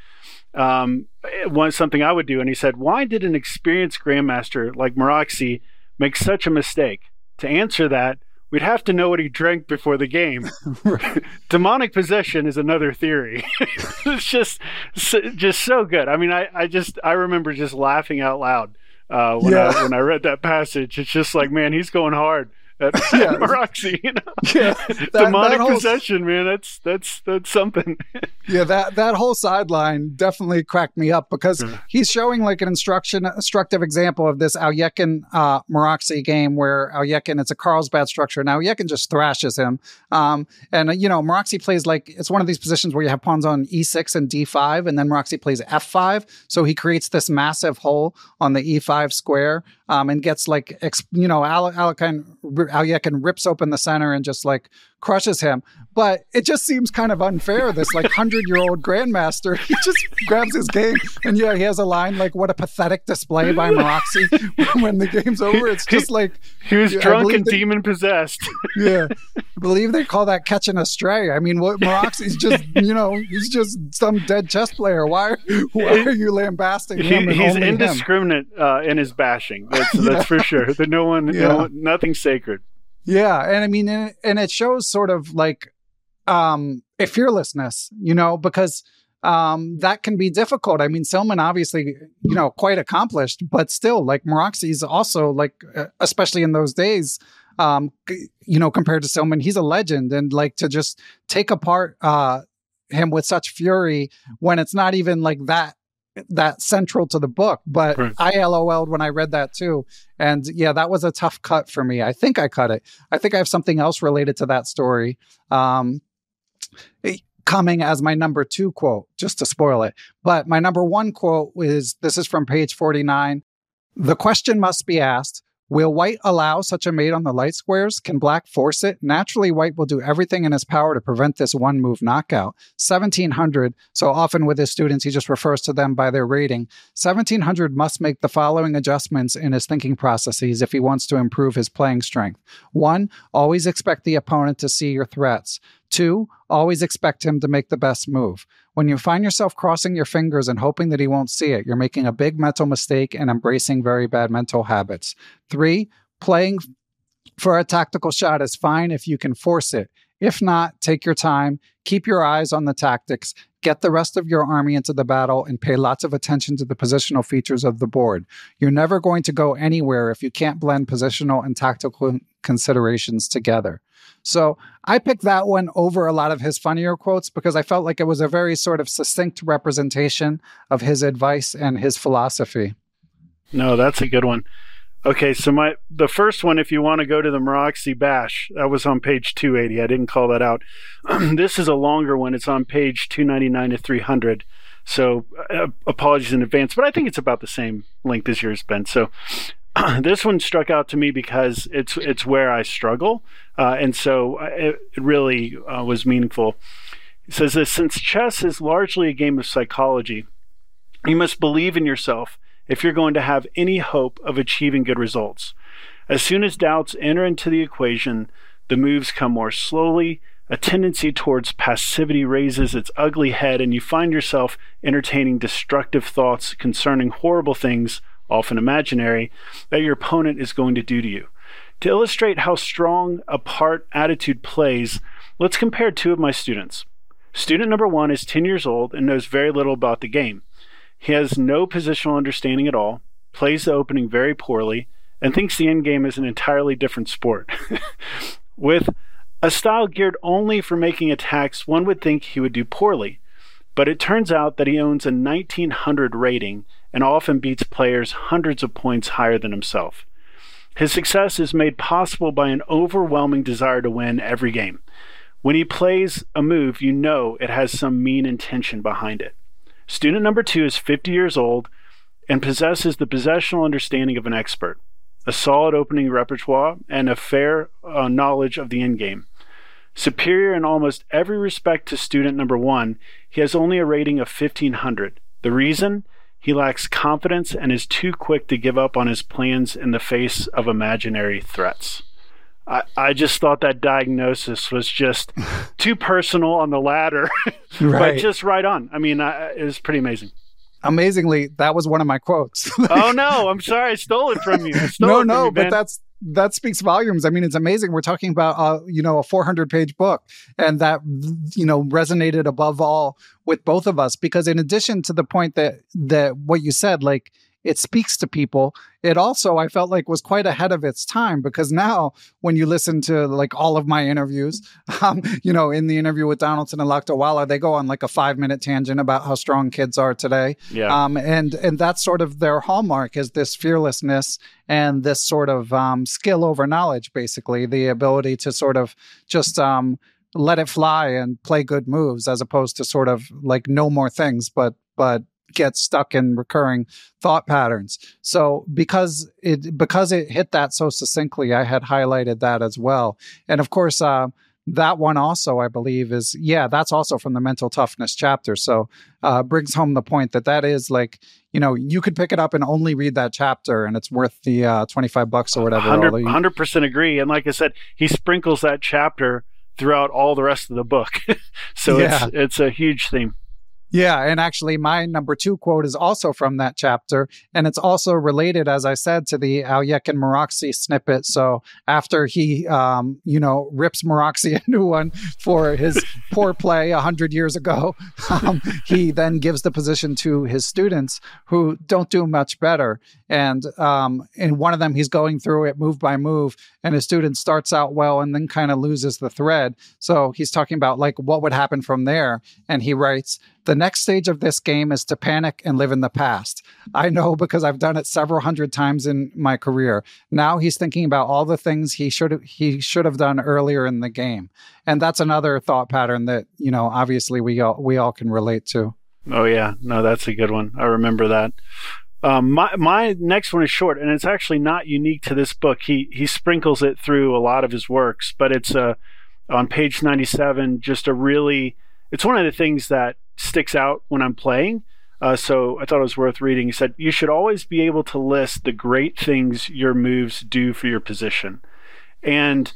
Um, one something I would do, and he said, "Why did an experienced grandmaster like Meraxi make such a mistake? To answer that, we'd have to know what he drank before the game." Demonic possession is another theory. It's just, just so good. I mean, I, I just, I remember just laughing out loud uh, when yeah. I when I read that passage. It's just like, man, he's going hard at, yeah. at Meraxi, you know? Yeah, that, demonic that whole, possession, man. That's that's that's something. Yeah, that that whole sideline definitely cracked me up, because Yeah. he's showing like an instruction instructive example of this Alekhine uh, Meraxi game, where Alekhine, it's a Carlsbad structure. Now Alekhine just thrashes him, um, and uh, you know Meraxi plays like, it's one of these positions where you have pawns on e six and d five, and then Meraxi plays f five, so he creates this massive hole on the e five square, um, and gets like ex- you know Ale- Alekhine Alekhine rips open the center and just like crushes him. But it just seems kind of unfair. This like hundred-year-old grandmaster, he just grabs his game, and yeah, he has a line like, "What a pathetic display by Meraxi." When the game's over, it's just like He was I drunk believe and they- demon possessed. yeah, I believe they call that catching a stray. I mean, what Meraxi's just, you know, he's just some dead chess player. Why, why are you lambasting He, him? And he's only him? indiscriminate uh, in his bashing. That's, Yeah. that's for sure. That no one, Yeah. no one, nothing sacred. Yeah, and I mean, and, and it shows sort of like um, a fearlessness, you know, because um, that can be difficult. I mean, Silman obviously, you know, quite accomplished, but still, like, Moraxi also, like, uh, especially in those days, um, you know, compared to Silman, he's a legend. And, like, to just take apart uh, him with such fury when it's not even, like, that that central to the book. But right. I LOL'd when I read that too. And yeah, that was a tough cut for me. I think I cut it. I think I have something else related to that story um, coming as my number two quote, just to spoil it. But my number one quote is, this is from page forty-nine. The question must be asked, will white allow such a mate on the light squares? Can black force it? Naturally, white will do everything in his power to prevent this one-move knockout. seventeen hundred, so often with his students, he just refers to them by their rating. seventeen hundred must make the following adjustments in his thinking processes if he wants to improve his playing strength. One, always expect the opponent to see your threats. Two, always expect him to make the best move. When you find yourself crossing your fingers and hoping that he won't see it, you're making a big mental mistake and embracing very bad mental habits. Three, playing for a tactical shot is fine if you can force it. If not, take your time, keep your eyes on the tactics, get the rest of your army into the battle, and pay lots of attention to the positional features of the board. You're never going to go anywhere if you can't blend positional and tactical considerations together. So I picked that one over a lot of his funnier quotes because I felt like it was a very sort of succinct representation of his advice and his philosophy. No, that's a good one. Okay, so my the first one, if you want to go to the Moraxi Bash, that was on page two eighty. I didn't call that out. This is a longer one. It's on page two ninety-nine to three hundred. So uh, apologies in advance, but I think it's about the same length as yours, Ben. So this one struck out to me because it's it's where I struggle, uh, and so it, it really uh, was meaningful. It says this: since chess is largely a game of psychology, you must believe in yourself if you're going to have any hope of achieving good results. As soon as doubts enter into the equation, the moves come more slowly, a tendency towards passivity raises its ugly head, and you find yourself entertaining destructive thoughts concerning horrible things, often imaginary, that your opponent is going to do to you. To illustrate how strong a part attitude plays, let's compare two of my students. Student number one is ten years old and knows very little about the game. He has no positional understanding at all, plays the opening very poorly, and thinks the endgame is an entirely different sport. With a style geared only for making attacks, one would think he would do poorly. But it turns out that he owns a nineteen hundred rating and often beats players hundreds of points higher than himself. His success is made possible by an overwhelming desire to win every game. When he plays a move, you know it has some mean intention behind it. Student number two is fifty years old and possesses the possessional understanding of an expert, a solid opening repertoire, and a fair uh, knowledge of the endgame. Superior in almost every respect to student number one, he has only a rating of fifteen hundred. The reason? He lacks confidence and is too quick to give up on his plans in the face of imaginary threats. I, I just thought that diagnosis was just too personal on the ladder, right. But just right on. I mean, I, it was pretty amazing. Amazingly, that was one of my quotes. Oh, no, I'm sorry. I stole it from you. I stole no, it from no, you, but that's that speaks volumes. I mean, it's amazing. We're talking about, uh, you know, a four hundred page book, and that, you know, resonated above all with both of us, because in addition to the point that that what you said, like, it speaks to people, it also, I felt like, was quite ahead of its time, because now when you listen to like all of my interviews, um, you know, in the interview with Donaldson and Lakdawala, they go on like a five minute tangent about how strong kids are today. Yeah. Um, and, and that's sort of their hallmark, is this fearlessness and this sort of um, skill over knowledge, basically the ability to sort of just um, let it fly and play good moves, as opposed to sort of like no more things, but, but, get stuck in recurring thought patterns. So because it because it hit that so succinctly, I had highlighted that as well. And of course, uh, that one also, I believe, is, yeah, that's also from the mental toughness chapter. So uh, brings home the point that that is like, you know, you could pick it up and only read that chapter, and it's worth the uh, twenty-five bucks or whatever. one hundred, one hundred percent agree. And like I said, he sprinkles that chapter throughout all the rest of the book. So yeah. it's it's a huge theme. Yeah, and actually my number two quote is also from that chapter, and it's also related, as I said, to the Alyek and Meraxi snippet. So after he, um, you know, rips Meraxi a new one for his poor play a hundred years ago, um, he then gives the position to his students who don't do much better. And um, in one of them, he's going through it move by move, and his student starts out well and then kind of loses the thread. So he's talking about like what would happen from there. And he writes, "The next stage of this game is to panic and live in the past. I know because I've done it several hundred times in my career." Now he's thinking about all the things he should he should have done earlier in the game. And that's another thought pattern that, you know, obviously we all, we all can relate to. Oh, yeah. No, that's a good one. I remember that. Um, my my next one is short, and it's actually not unique to this book. He he sprinkles it through a lot of his works, but it's uh, on page ninety-seven, just a really, it's one of the things that sticks out when I'm playing. Uh, so I thought it was worth reading. He said, "You should always be able to list the great things your moves do for your position." And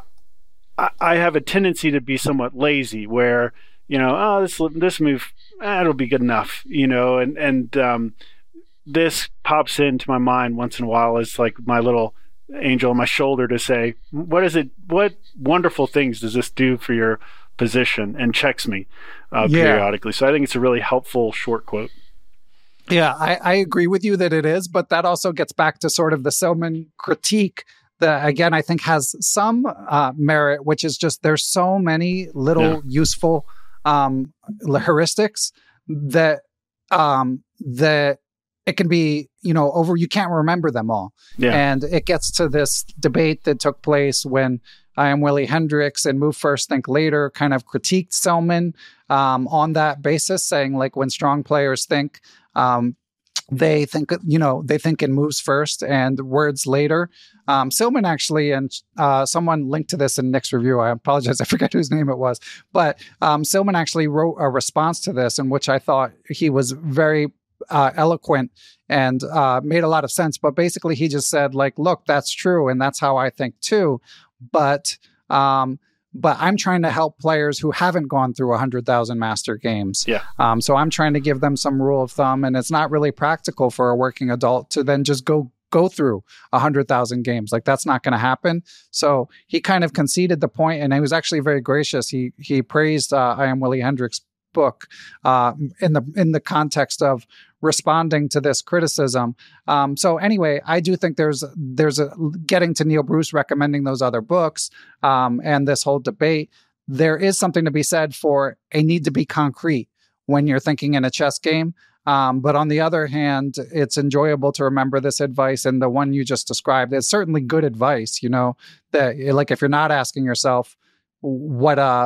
I, I have a tendency to be somewhat lazy where, you know, oh, this this move, eh, it'll be good enough, you know, and, and um, this pops into my mind once in a while as like my little angel on my shoulder to say, what is it, what wonderful things does this do for your position, and checks me uh, yeah. periodically. So I think it's a really helpful short quote. Yeah, I, I agree with you that it is, but that also gets back to sort of the Silman critique that, again, I think has some uh, merit, which is just there's so many little yeah. useful um, heuristics that um, that it can be, you know, over, you can't remember them all. Yeah. And it gets to this debate that took place when I am Willie Hendricks and Move First, Think Later kind of critiqued Silman um, on that basis, saying like when strong players think, um, they think, you know, they think in moves first and words later. Um, Silman actually, and uh, someone linked to this in Nick's review. I apologize, I forget whose name it was. But um, Silman actually wrote a response to this in which I thought he was very uh, eloquent and uh, made a lot of sense. But basically he just said like, look, that's true. And that's how I think too. But um, but I'm trying to help players who haven't gone through one hundred thousand master games. Yeah. Um, so I'm trying to give them some rule of thumb, and it's not really practical for a working adult to then just go go through one hundred thousand games. Like that's not going to happen. So he kind of conceded the point, and he was actually very gracious. He he praised uh, I Am Willie Hendricks' book uh, in the in the context of responding to this criticism. Um, so anyway, I do think there's there's a getting to Neil Bruce recommending those other books um, and this whole debate. There is something to be said for a need to be concrete when you're thinking in a chess game. Um, but on the other hand, it's enjoyable to remember this advice, and the one you just described is certainly good advice. You know, that like if you're not asking yourself what uh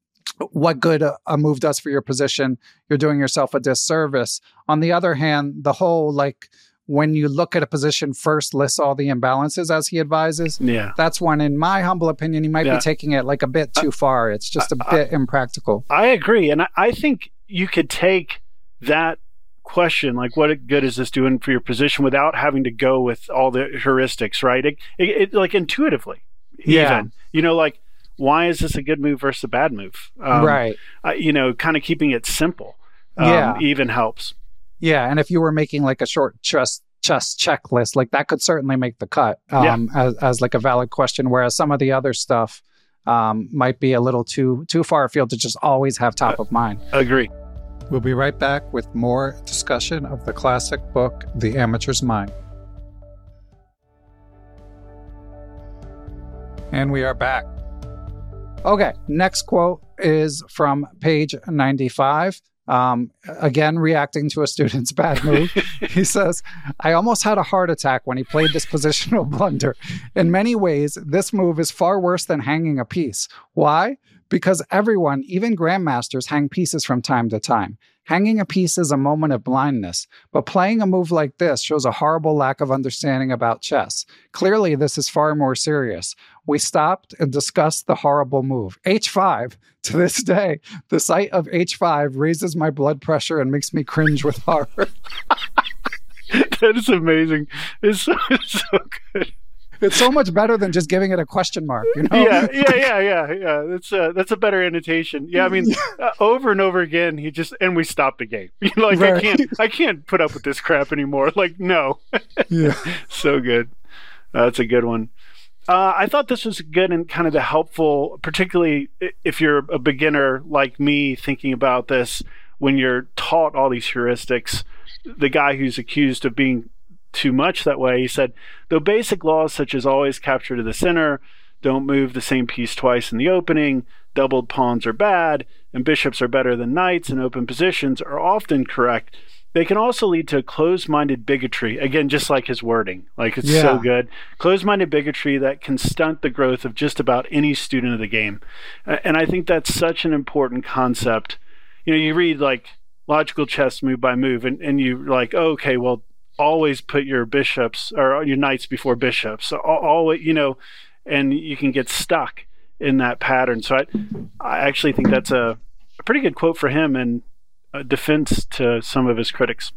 what good a move does for your position, you're doing yourself a disservice. On the other hand, the whole, like, when you look at a position first, lists all the imbalances as he advises. Yeah. That's one, in my humble opinion, he might yeah. be taking it like a bit too far. It's just a I, bit I, impractical. I agree. And I, I think you could take that question, like what good is this doing for your position, without having to go with all the heuristics, right? It, it, it like intuitively, yeah. even, you know, like, why is this a good move versus a bad move? Um, right. Uh, you know, kind of keeping it simple um, yeah. even helps. Yeah. And if you were making like a short chess, chess checklist, like that could certainly make the cut um, yeah. as, as like a valid question. Whereas some of the other stuff um, might be a little too, too far afield to just always have top uh, of mind. Agree. We'll be right back with more discussion of the classic book, The Amateur's Mind. And we are back. Okay, next quote is from page ninety-five. Um, again, reacting to a student's bad move. He says, I almost had a heart attack when he played this positional blunder. In many ways, this move is far worse than hanging a piece. Why? Because everyone, even grandmasters, hang pieces from time to time. Hanging a piece is a moment of blindness, but playing a move like this shows a horrible lack of understanding about chess. Clearly, this is far more serious. We stopped and discussed the horrible move. H five. To this day, the sight of H five raises my blood pressure and makes me cringe with horror. That is amazing. It's so, it's so good. It's so much better than just giving it a question mark, you know? Yeah, yeah, yeah, yeah, yeah. That's a, that's a better annotation. Yeah, I mean, uh, over and over again, he just, and we stopped the game. Like, right. I can't, I can't put up with this crap anymore. Like, no. Yeah. So good. Uh, that's a good one. Uh, I thought this was good and kind of the helpful, particularly if you're a beginner like me thinking about this, when you're taught all these heuristics. The guy who's accused of being too much that way, he said, though basic laws such as always capture to the center, don't move the same piece twice in the opening, doubled pawns are bad, and bishops are better than knights in open positions are often correct, they can also lead to closed-minded bigotry. Again, just like his wording. Like, it's yeah. so good. Closed-minded bigotry that can stunt the growth of just about any student of the game. And I think that's such an important concept. You know, you read, like, logical chess move by move, and, and you're like, oh, okay, well, always put your bishops or your knights before bishops. Always, you know, and you can get stuck in that pattern. So I, I actually think that's a, a pretty good quote for him, and a defense to some of his critics.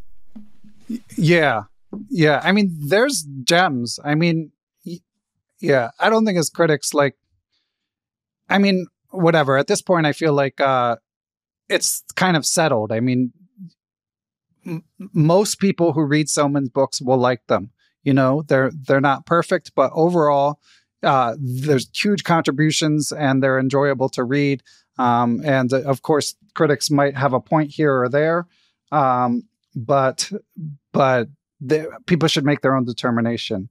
Yeah. Yeah. I mean, there's gems. I mean, yeah, I don't think his critics like, I mean, whatever. At this point, I feel like uh, it's kind of settled. I mean, m- most people who read Silman's books will like them. You know, they're, they're not perfect, but overall, uh, there's huge contributions and they're enjoyable to read. Um, and uh, of course, critics might have a point here or there, um, but but they, people should make their own determination.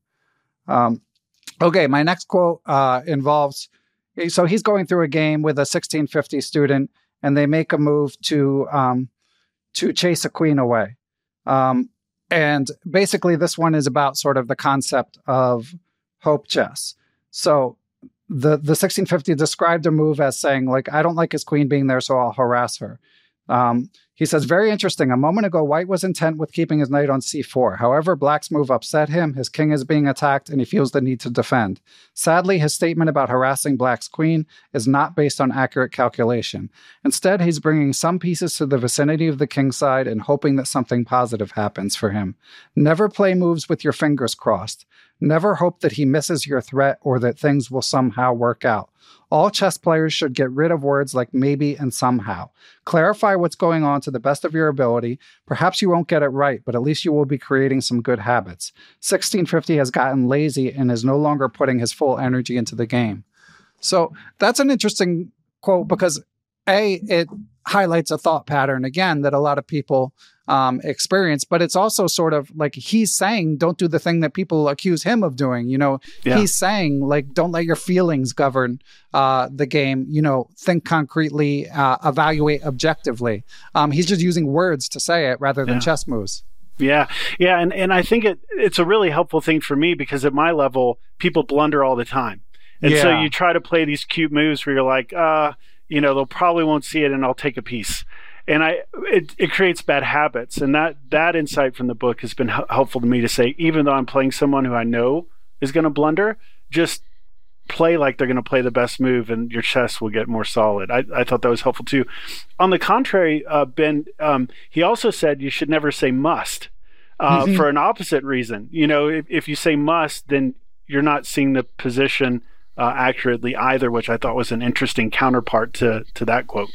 Um, okay, my next quote uh, involves, so he's going through a game with a sixteen fifty student, and they make a move to um, to chase a queen away. Um, and basically, this one is about sort of the concept of hope chess. So The the sixteen fifty described a move as saying, like, I don't like his queen being there, so I'll harass her. Um, he says, very interesting. A moment ago, white was intent with keeping his knight on c four. However, black's move upset him. His king is being attacked, and he feels the need to defend. Sadly, his statement about harassing black's queen is not based on accurate calculation. Instead, he's bringing some pieces to the vicinity of the king's side and hoping that something positive happens for him. Never play moves with your fingers crossed. Never hope that he misses your threat or that things will somehow work out. All chess players should get rid of words like maybe and somehow. Clarify what's going on to the best of your ability. Perhaps you won't get it right, but at least you will be creating some good habits. sixteen fifty has gotten lazy and is no longer putting his full energy into the game. So that's an interesting quote because, A, it highlights a thought pattern, again, that a lot of people um, experience, but it's also sort of like he's saying, don't do the thing that people accuse him of doing. You know, yeah. He's saying, like, don't let your feelings govern uh, the game. You know, think concretely, uh, evaluate objectively. Um, he's just using words to say it rather than yeah. chess moves. Yeah. Yeah. And, and I think it it's a really helpful thing for me because at my level, people blunder all the time. And yeah. so you try to play these cute moves where you're like, uh, you know, they'll probably won't see it and I'll take a piece. And I, it, it creates bad habits. And that, that insight from the book has been h- helpful to me to say, even though I'm playing someone who I know is going to blunder, just play like they're going to play the best move and your chess will get more solid. I, I thought that was helpful too. On the contrary, uh, Ben, um, he also said you should never say must uh, mm-hmm. for an opposite reason. You know, if, if you say must, then you're not seeing the position uh, accurately either, which I thought was an interesting counterpart to, to that quote.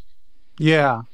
Yeah.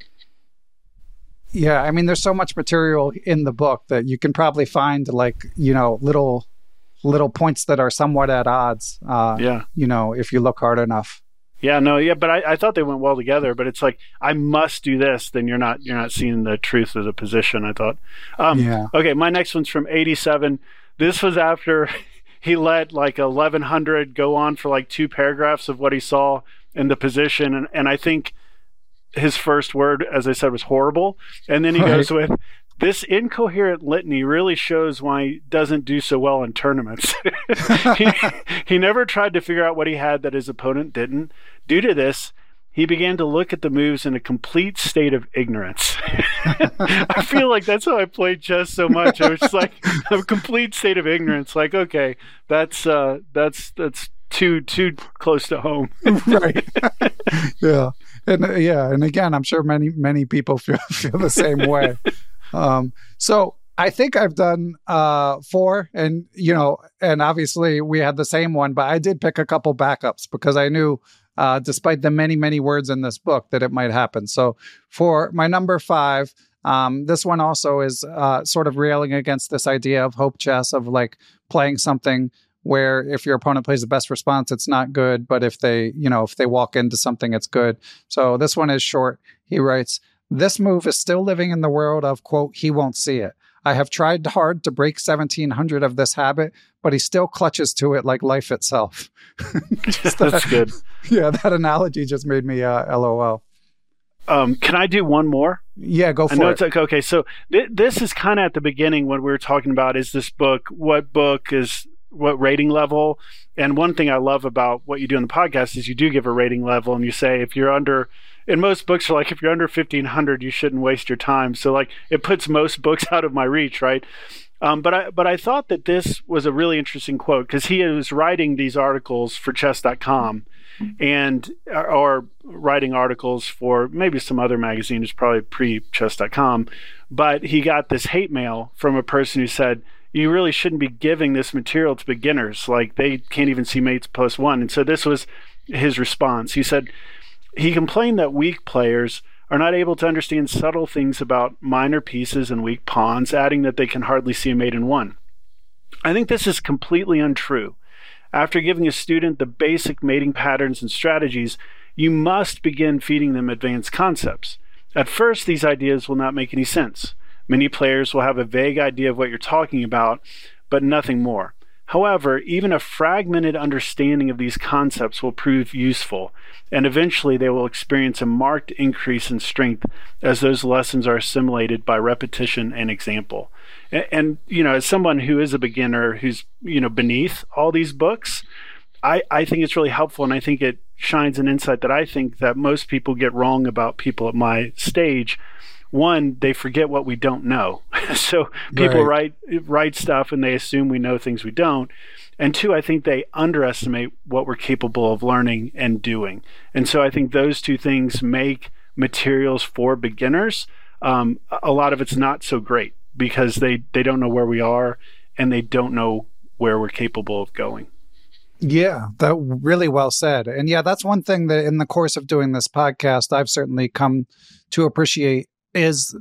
Yeah. I mean, there's so much material in the book that you can probably find, like, you know, little, little points that are somewhat at odds. Uh, yeah. You know, if you look hard enough. Yeah, no, yeah. But I, I thought they went well together, but it's like, I must do this. Then you're not, you're not seeing the truth of the position, I thought. Um, yeah. Okay. My next one's from eighty-seven. This was after he let like eleven hundred go on for like two paragraphs of what he saw in the position. And, and I think his first word, as I said, was horrible. And then he right. goes with, this incoherent litany really shows why he doesn't do so well in tournaments. he, he never tried to figure out what he had that his opponent didn't. Due to this, he began to look at the moves in a complete state of ignorance. I feel like that's how I played chess so much. I was just like a complete state of ignorance. Like, okay, that's uh, that's that's too too close to home. Right. Yeah. And uh, yeah, and again, I'm sure many many people feel feel the same way. Um, so I think I've done uh, four, and you know, and obviously we had the same one, but I did pick a couple backups because I knew, uh, despite the many, many words in this book, that it might happen. So for my number five, um, this one also is uh, sort of railing against this idea of hope chess, of like playing something where if your opponent plays the best response, it's not good, but if they, you know, if they walk into something, it's good. So this one is short. He writes, "This move is still living in the world of, quote, he won't see it. I have tried hard to break seventeen hundred of this habit, but he still clutches to it like life itself." That's that, good. Yeah, that analogy just made me uh, LOL. Um, can I do one more? Yeah, go for I know it. It's like, okay, so th- this is kind of at the beginning when we were talking about, is this book, what book is what rating level? And one thing I love about what you do in the podcast is you do give a rating level, and you say if you're under, and most books are like, if you're under fifteen hundred, you shouldn't waste your time. So like it puts most books out of my reach, right? Um, but I but I thought that this was a really interesting quote because he was writing these articles for chess dot com and or writing articles for maybe some other magazine. It's probably pre chess dot com, but he got this hate mail from a person who said, you really shouldn't be giving this material to beginners. Like they can't even see mates plus one. And so this was his response. He said he complained that weak players are not able to understand subtle things about minor pieces and weak pawns, adding that they can hardly see a mate in one. I think this is completely untrue. After giving a student the basic mating patterns and strategies, you must begin feeding them advanced concepts. At first, these ideas will not make any sense. Many players will have a vague idea of what you're talking about, but nothing more. However, even a fragmented understanding of these concepts will prove useful, and eventually they will experience a marked increase in strength as those lessons are assimilated by repetition and example. And, and you know, as someone who is a beginner who's, you know, beneath all these books, I, I think it's really helpful, and I think it shines an insight that I think that most people get wrong about people at my stage. One, they forget what we don't know. So people Right. write write stuff and they assume we know things we don't. And two, I think they underestimate what we're capable of learning and doing. And so I think those two things make materials for beginners. Um, a lot of it's not so great because they, they don't know where we are and they don't know where we're capable of going. Yeah, that really well said. And yeah, that's one thing that in the course of doing this podcast, I've certainly come to appreciate is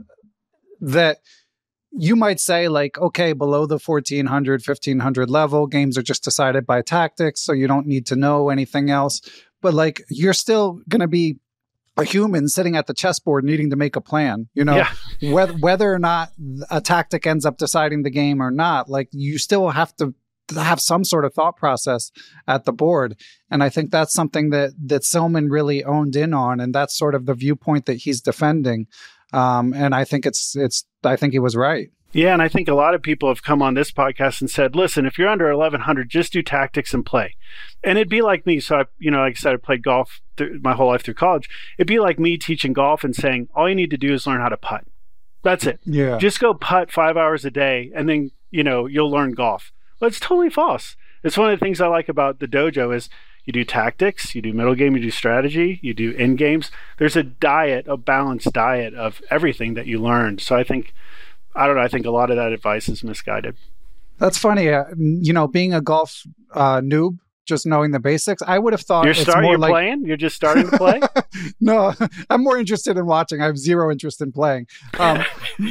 that you might say like, okay, below the fourteen hundred, fifteen hundred level, games are just decided by tactics, so you don't need to know anything else. But like, you're still going to be a human sitting at the chessboard needing to make a plan, you know, Yeah. whether, whether or not a tactic ends up deciding the game or not, like you still have to have some sort of thought process at the board. And I think that's something that, that Silman really owned in on. And that's sort of the viewpoint that he's defending. Um, and I think it's, it's, I think he was right. Yeah, and I think a lot of people have come on this podcast and said, listen, if you're under eleven hundred, just do tactics and play. And it'd be like me. So, I, you know, like I said, I played golf th- my whole life through college. It'd be like me teaching golf and saying, all you need to do is learn how to putt. That's it. Yeah. Just go putt five hours a day and then, you know, you'll learn golf. Well, it's totally false. It's one of the things I like about the dojo is you do tactics, you do middle game, you do strategy, you do end games. There's a diet, a balanced diet of everything that you learned. So I think, I don't know, I think a lot of that advice is misguided. That's funny. Uh, you know, being a golf uh, noob, just knowing the basics, I would have thought You're it's starting, more you're like, playing? You're just starting to play? No, I'm more interested in watching. I have zero interest in playing. Um,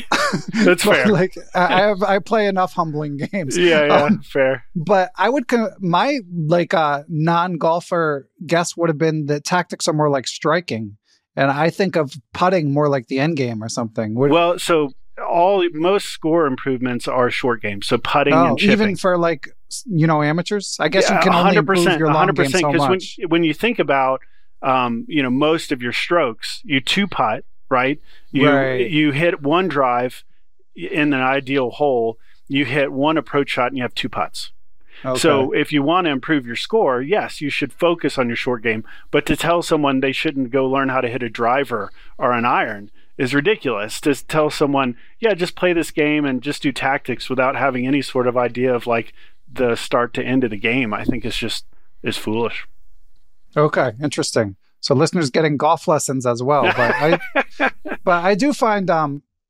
That's but, fair. Like I have, I play enough humbling games. Yeah, yeah, Um, fair. But I would, con- my like uh, non-golfer guess would have been that tactics are more like striking. And I think of putting more like the end game or something. Would, Well, so all most score improvements are short games. So putting oh, and chipping. even for like, you know, amateurs? I guess Yeah, you can only improve your long one hundred percent, game so because when, much. when you think about, um, you know, most of your strokes, you two putt, right? You Right. you hit one drive in an ideal hole. You hit one approach shot, and you have two putts. Okay. So if you want to improve your score, yes, you should focus on your short game. But to tell someone they shouldn't go learn how to hit a driver or an iron is ridiculous. To tell someone, yeah, just play this game and just do tactics without having any sort of idea of like the start to end of the game, I think is just is foolish. Okay, interesting. So listeners getting golf lessons as well. But I but I do find um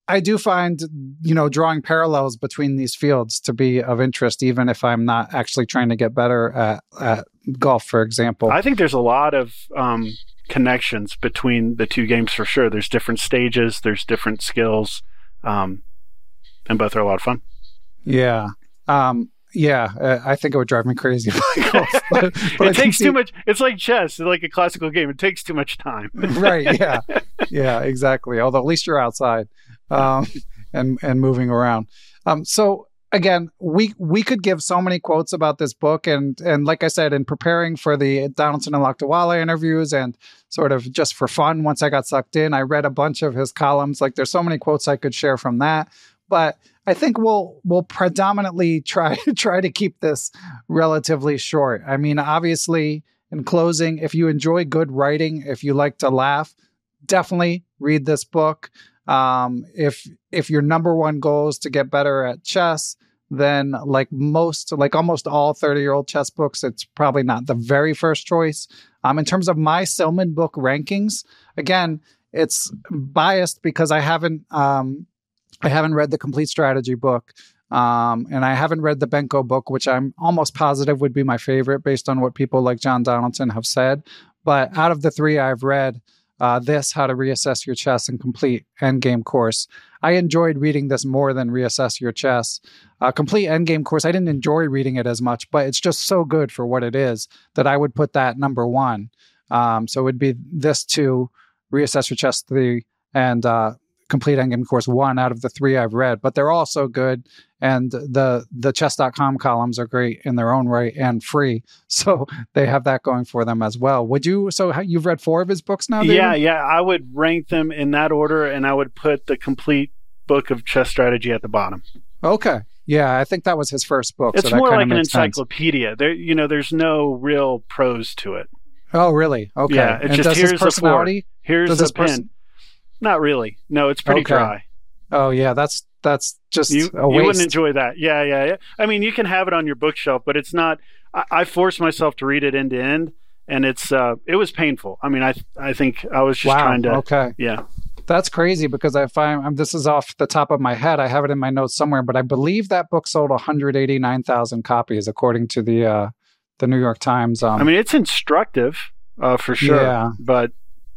I do find, you know, drawing parallels between these fields to be of interest, even if I'm not actually trying to get better at, at golf, for example. I think there's a lot of um, connections between the two games for sure. There's different stages, there's different skills, um, and both are a lot of fun. Yeah. Um, yeah, uh, I think it would drive me crazy. Golf, but, but it takes see... too much. It's like chess, it's like a classical game. It takes too much time. Right, yeah. Yeah, exactly. Although at least you're outside um, and, and moving around. Um, so again, we we could give so many quotes about this book. And, and like I said, in preparing for the Donaldson and Lakdawala interviews and sort of just for fun, once I got sucked in, I read a bunch of his columns. Like there's so many quotes I could share from that. But I think we'll we'll predominantly try try to keep this relatively short. I mean, obviously, in closing, if you enjoy good writing, if you like to laugh, definitely read this book. Um, if if your number one goal is to get better at chess, then like most, like almost all thirty-year-old chess books, it's probably not the very first choice. Um, in terms of my Silman book rankings, again, it's biased because I haven't. Um, I haven't read the Complete Strategy book, um, and I haven't read the Benko book, which I'm almost positive would be my favorite based on what people like John Donaldson have said. But out of the three I've read, uh, this, How to Reassess Your Chess and Complete Endgame Course, I enjoyed reading this more than Reassess Your Chess. Uh, Complete Endgame Course, I didn't enjoy reading it as much, but it's just so good for what it is that I would put that number one. Um, so it would be this two, Reassess Your Chess three, and uh, Complete Endgame Course one out of the three I've read, but they're all so good. And the the chess dot com columns are great in their own right and free. So they have that going for them as well. Would you, so you've read four of his books now, David? Yeah, yeah. I would rank them in that order, and I would put the complete book of chess strategy at the bottom. Okay. Yeah, I think that was his first book. It's so more like an sense. encyclopedia. There, you know, there's no real prose to it. Oh, really? Okay. Yeah, it's and just does here's his personality. The here's does the his pin. Pers- Not really. No, it's pretty okay. dry. Oh yeah, that's that's just you, a waste. You wouldn't enjoy that. Yeah, yeah, yeah. I mean, you can have it on your bookshelf, but it's not. I, I forced myself to read it end to end, and it's uh, it was painful. I mean, I I think I was just wow, trying to. Okay. Yeah. That's crazy because I find um, this is off the top of my head. I have it in my notes somewhere, but I believe that book sold one hundred eighty-nine thousand copies, according to the uh, the New York Times. Um, I mean, it's instructive uh, for sure. Yeah. But.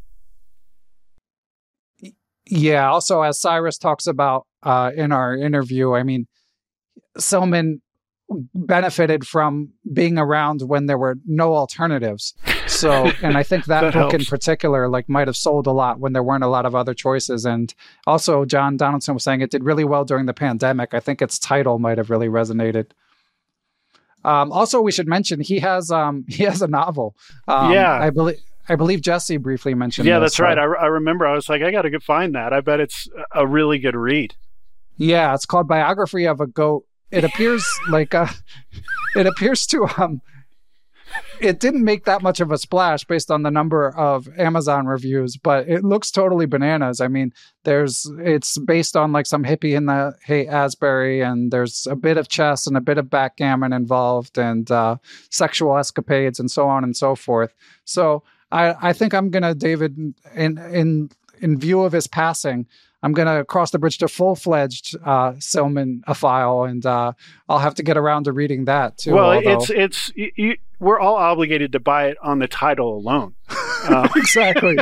Yeah. Also, as Cyrus talks about uh, in our interview, I mean, Silman benefited from being around when there were no alternatives. So, and I think that, that book helps. in particular, like, might have sold a lot when there weren't a lot of other choices. And also, John Donaldson was saying it did really well during the pandemic. I think its title might have really resonated. Um, also, we should mention he has um, he has a novel. Um, yeah, I believe. I believe Jesse briefly mentioned Yeah, this, that's right. but... I, I remember I was like, I got to go find that. I bet it's a really good read. Yeah, it's called Biography of a Goat. It appears like a, it appears to, um, it didn't make that much of a splash based on the number of Amazon reviews, but it looks totally bananas. I mean, there's, it's based on like some hippie in the Haight-Ashbury, and there's a bit of chess and a bit of backgammon involved, and uh, sexual escapades and so on and so forth. So, I, I think I'm going to, David, in in in view of his passing, I'm going to cross the bridge to full-fledged uh, Silman-ophile, and uh, I'll have to get around to reading that, too. Well, although... it's, it's you, you, we're all obligated to buy it on the title alone. Uh, exactly.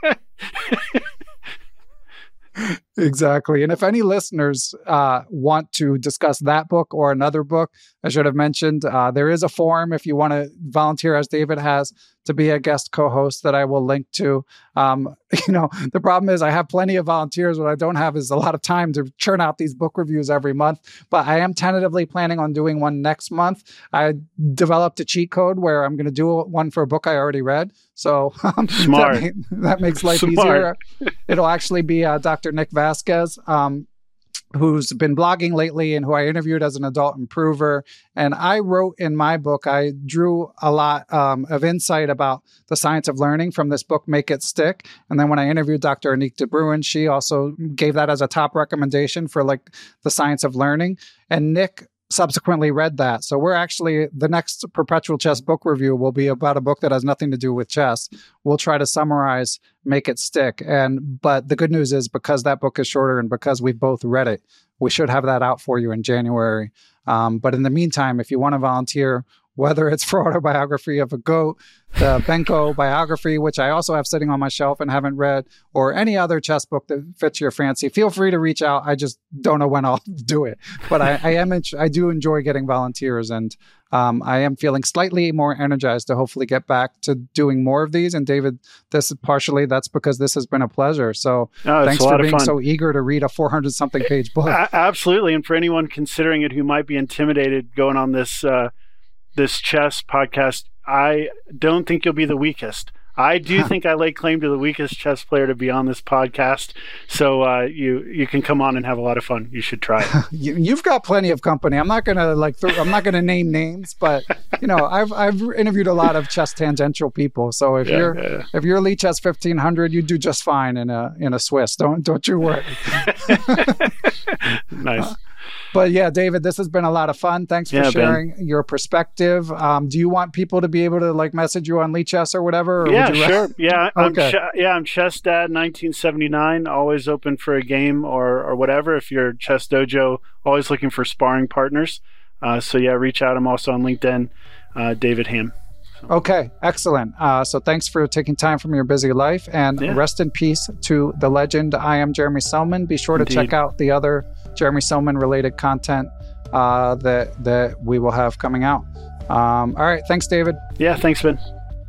Exactly. And if any listeners uh, want to discuss that book or another book, I should have mentioned, uh, there is a forum if you want to volunteer, as David has, to be a guest co-host that I will link to. Um, you know, the problem is I have plenty of volunteers. What I don't have is a lot of time to churn out these book reviews every month. But I am tentatively planning on doing one next month. I developed a cheat code where I'm going to do one for a book I already read. So um, Smart. that, that makes life Smart. easier. It'll actually be uh, Doctor Nick Vasquez, um, who's been blogging lately and who I interviewed as an adult improver. And I wrote in my book, I drew a lot um, of insight about the science of learning from this book, Make It Stick. And then when I interviewed Doctor Anique de Bruin, she also gave that as a top recommendation for like the science of learning. And Nick subsequently read that. So we're actually, the next Perpetual Chess book review will be about a book that has nothing to do with chess. We'll try to summarize, make it stick. And but the good news is, because that book is shorter and because we've both read it, we should have that out for you in January. Um, but in the meantime, if you want to volunteer, whether it's for autobiography of a goat, the Benko biography, which I also have sitting on my shelf and haven't read, or any other chess book that fits your fancy, feel free to reach out. I just don't know when I'll do it. But I, I am, I do enjoy getting volunteers, and um, I am feeling slightly more energized to hopefully get back to doing more of these. And David, this is partially, that's because this has been a pleasure. So oh, thanks for being so eager to read a four hundred something page book. A- absolutely. And for anyone considering it who might be intimidated going on this, uh, this chess podcast, I don't think you'll be the weakest. I do think I lay claim to the weakest chess player to be on this podcast. So uh, you you can come on and have a lot of fun. You should try it. you, you've got plenty of company. I'm not gonna like th- I'm not gonna name names, but you know I've I've interviewed a lot of chess tangential people. So if yeah, you're yeah. if you're Elite Chess fifteen hundred, you do just fine in a in a Swiss. Don't don't you worry. Nice. Uh, But yeah, David, this has been a lot of fun. Thanks for yeah, sharing Ben. your perspective. Um, do you want people to be able to like message you on Elite Chess or whatever? Or yeah, would you sure. ra- Yeah, I'm okay. ch- yeah, I'm Chess Dad nineteen seventy-nine. Always open for a game or or whatever. If you're Chess Dojo, always looking for sparring partners. Uh, so yeah, reach out. I'm also on LinkedIn, uh, David Ham. Okay, excellent. Uh, so thanks for taking time from your busy life, and yeah. rest in peace to the legend. I am Jeremy Selman. Be sure to Indeed. check out the other Jeremy Selman related content uh, that that we will have coming out. Um, all right, thanks, David. Yeah, thanks, Ben.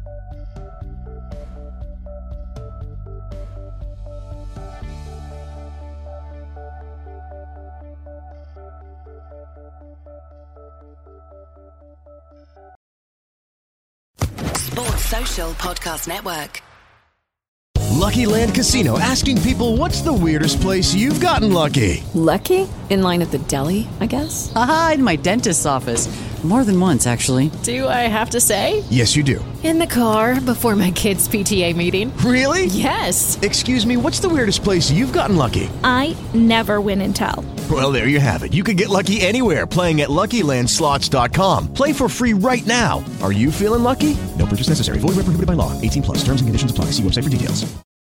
Sports Social Podcast Network. Lucky Land Casino, asking people, what's the weirdest place you've gotten lucky? Lucky? In line at the deli, I guess? Aha, in my dentist's office. More than once, actually. Do I have to say? Yes, you do. In the car before my kids' P T A meeting. Really? Yes. Excuse me, what's the weirdest place you've gotten lucky? I never win and tell. Well, there you have it. You can get lucky anywhere, playing at Lucky Land Slots dot com. Play for free right now. Are you feeling lucky? No purchase necessary. Void where prohibited by law. eighteen plus. Terms and conditions apply. See website for details.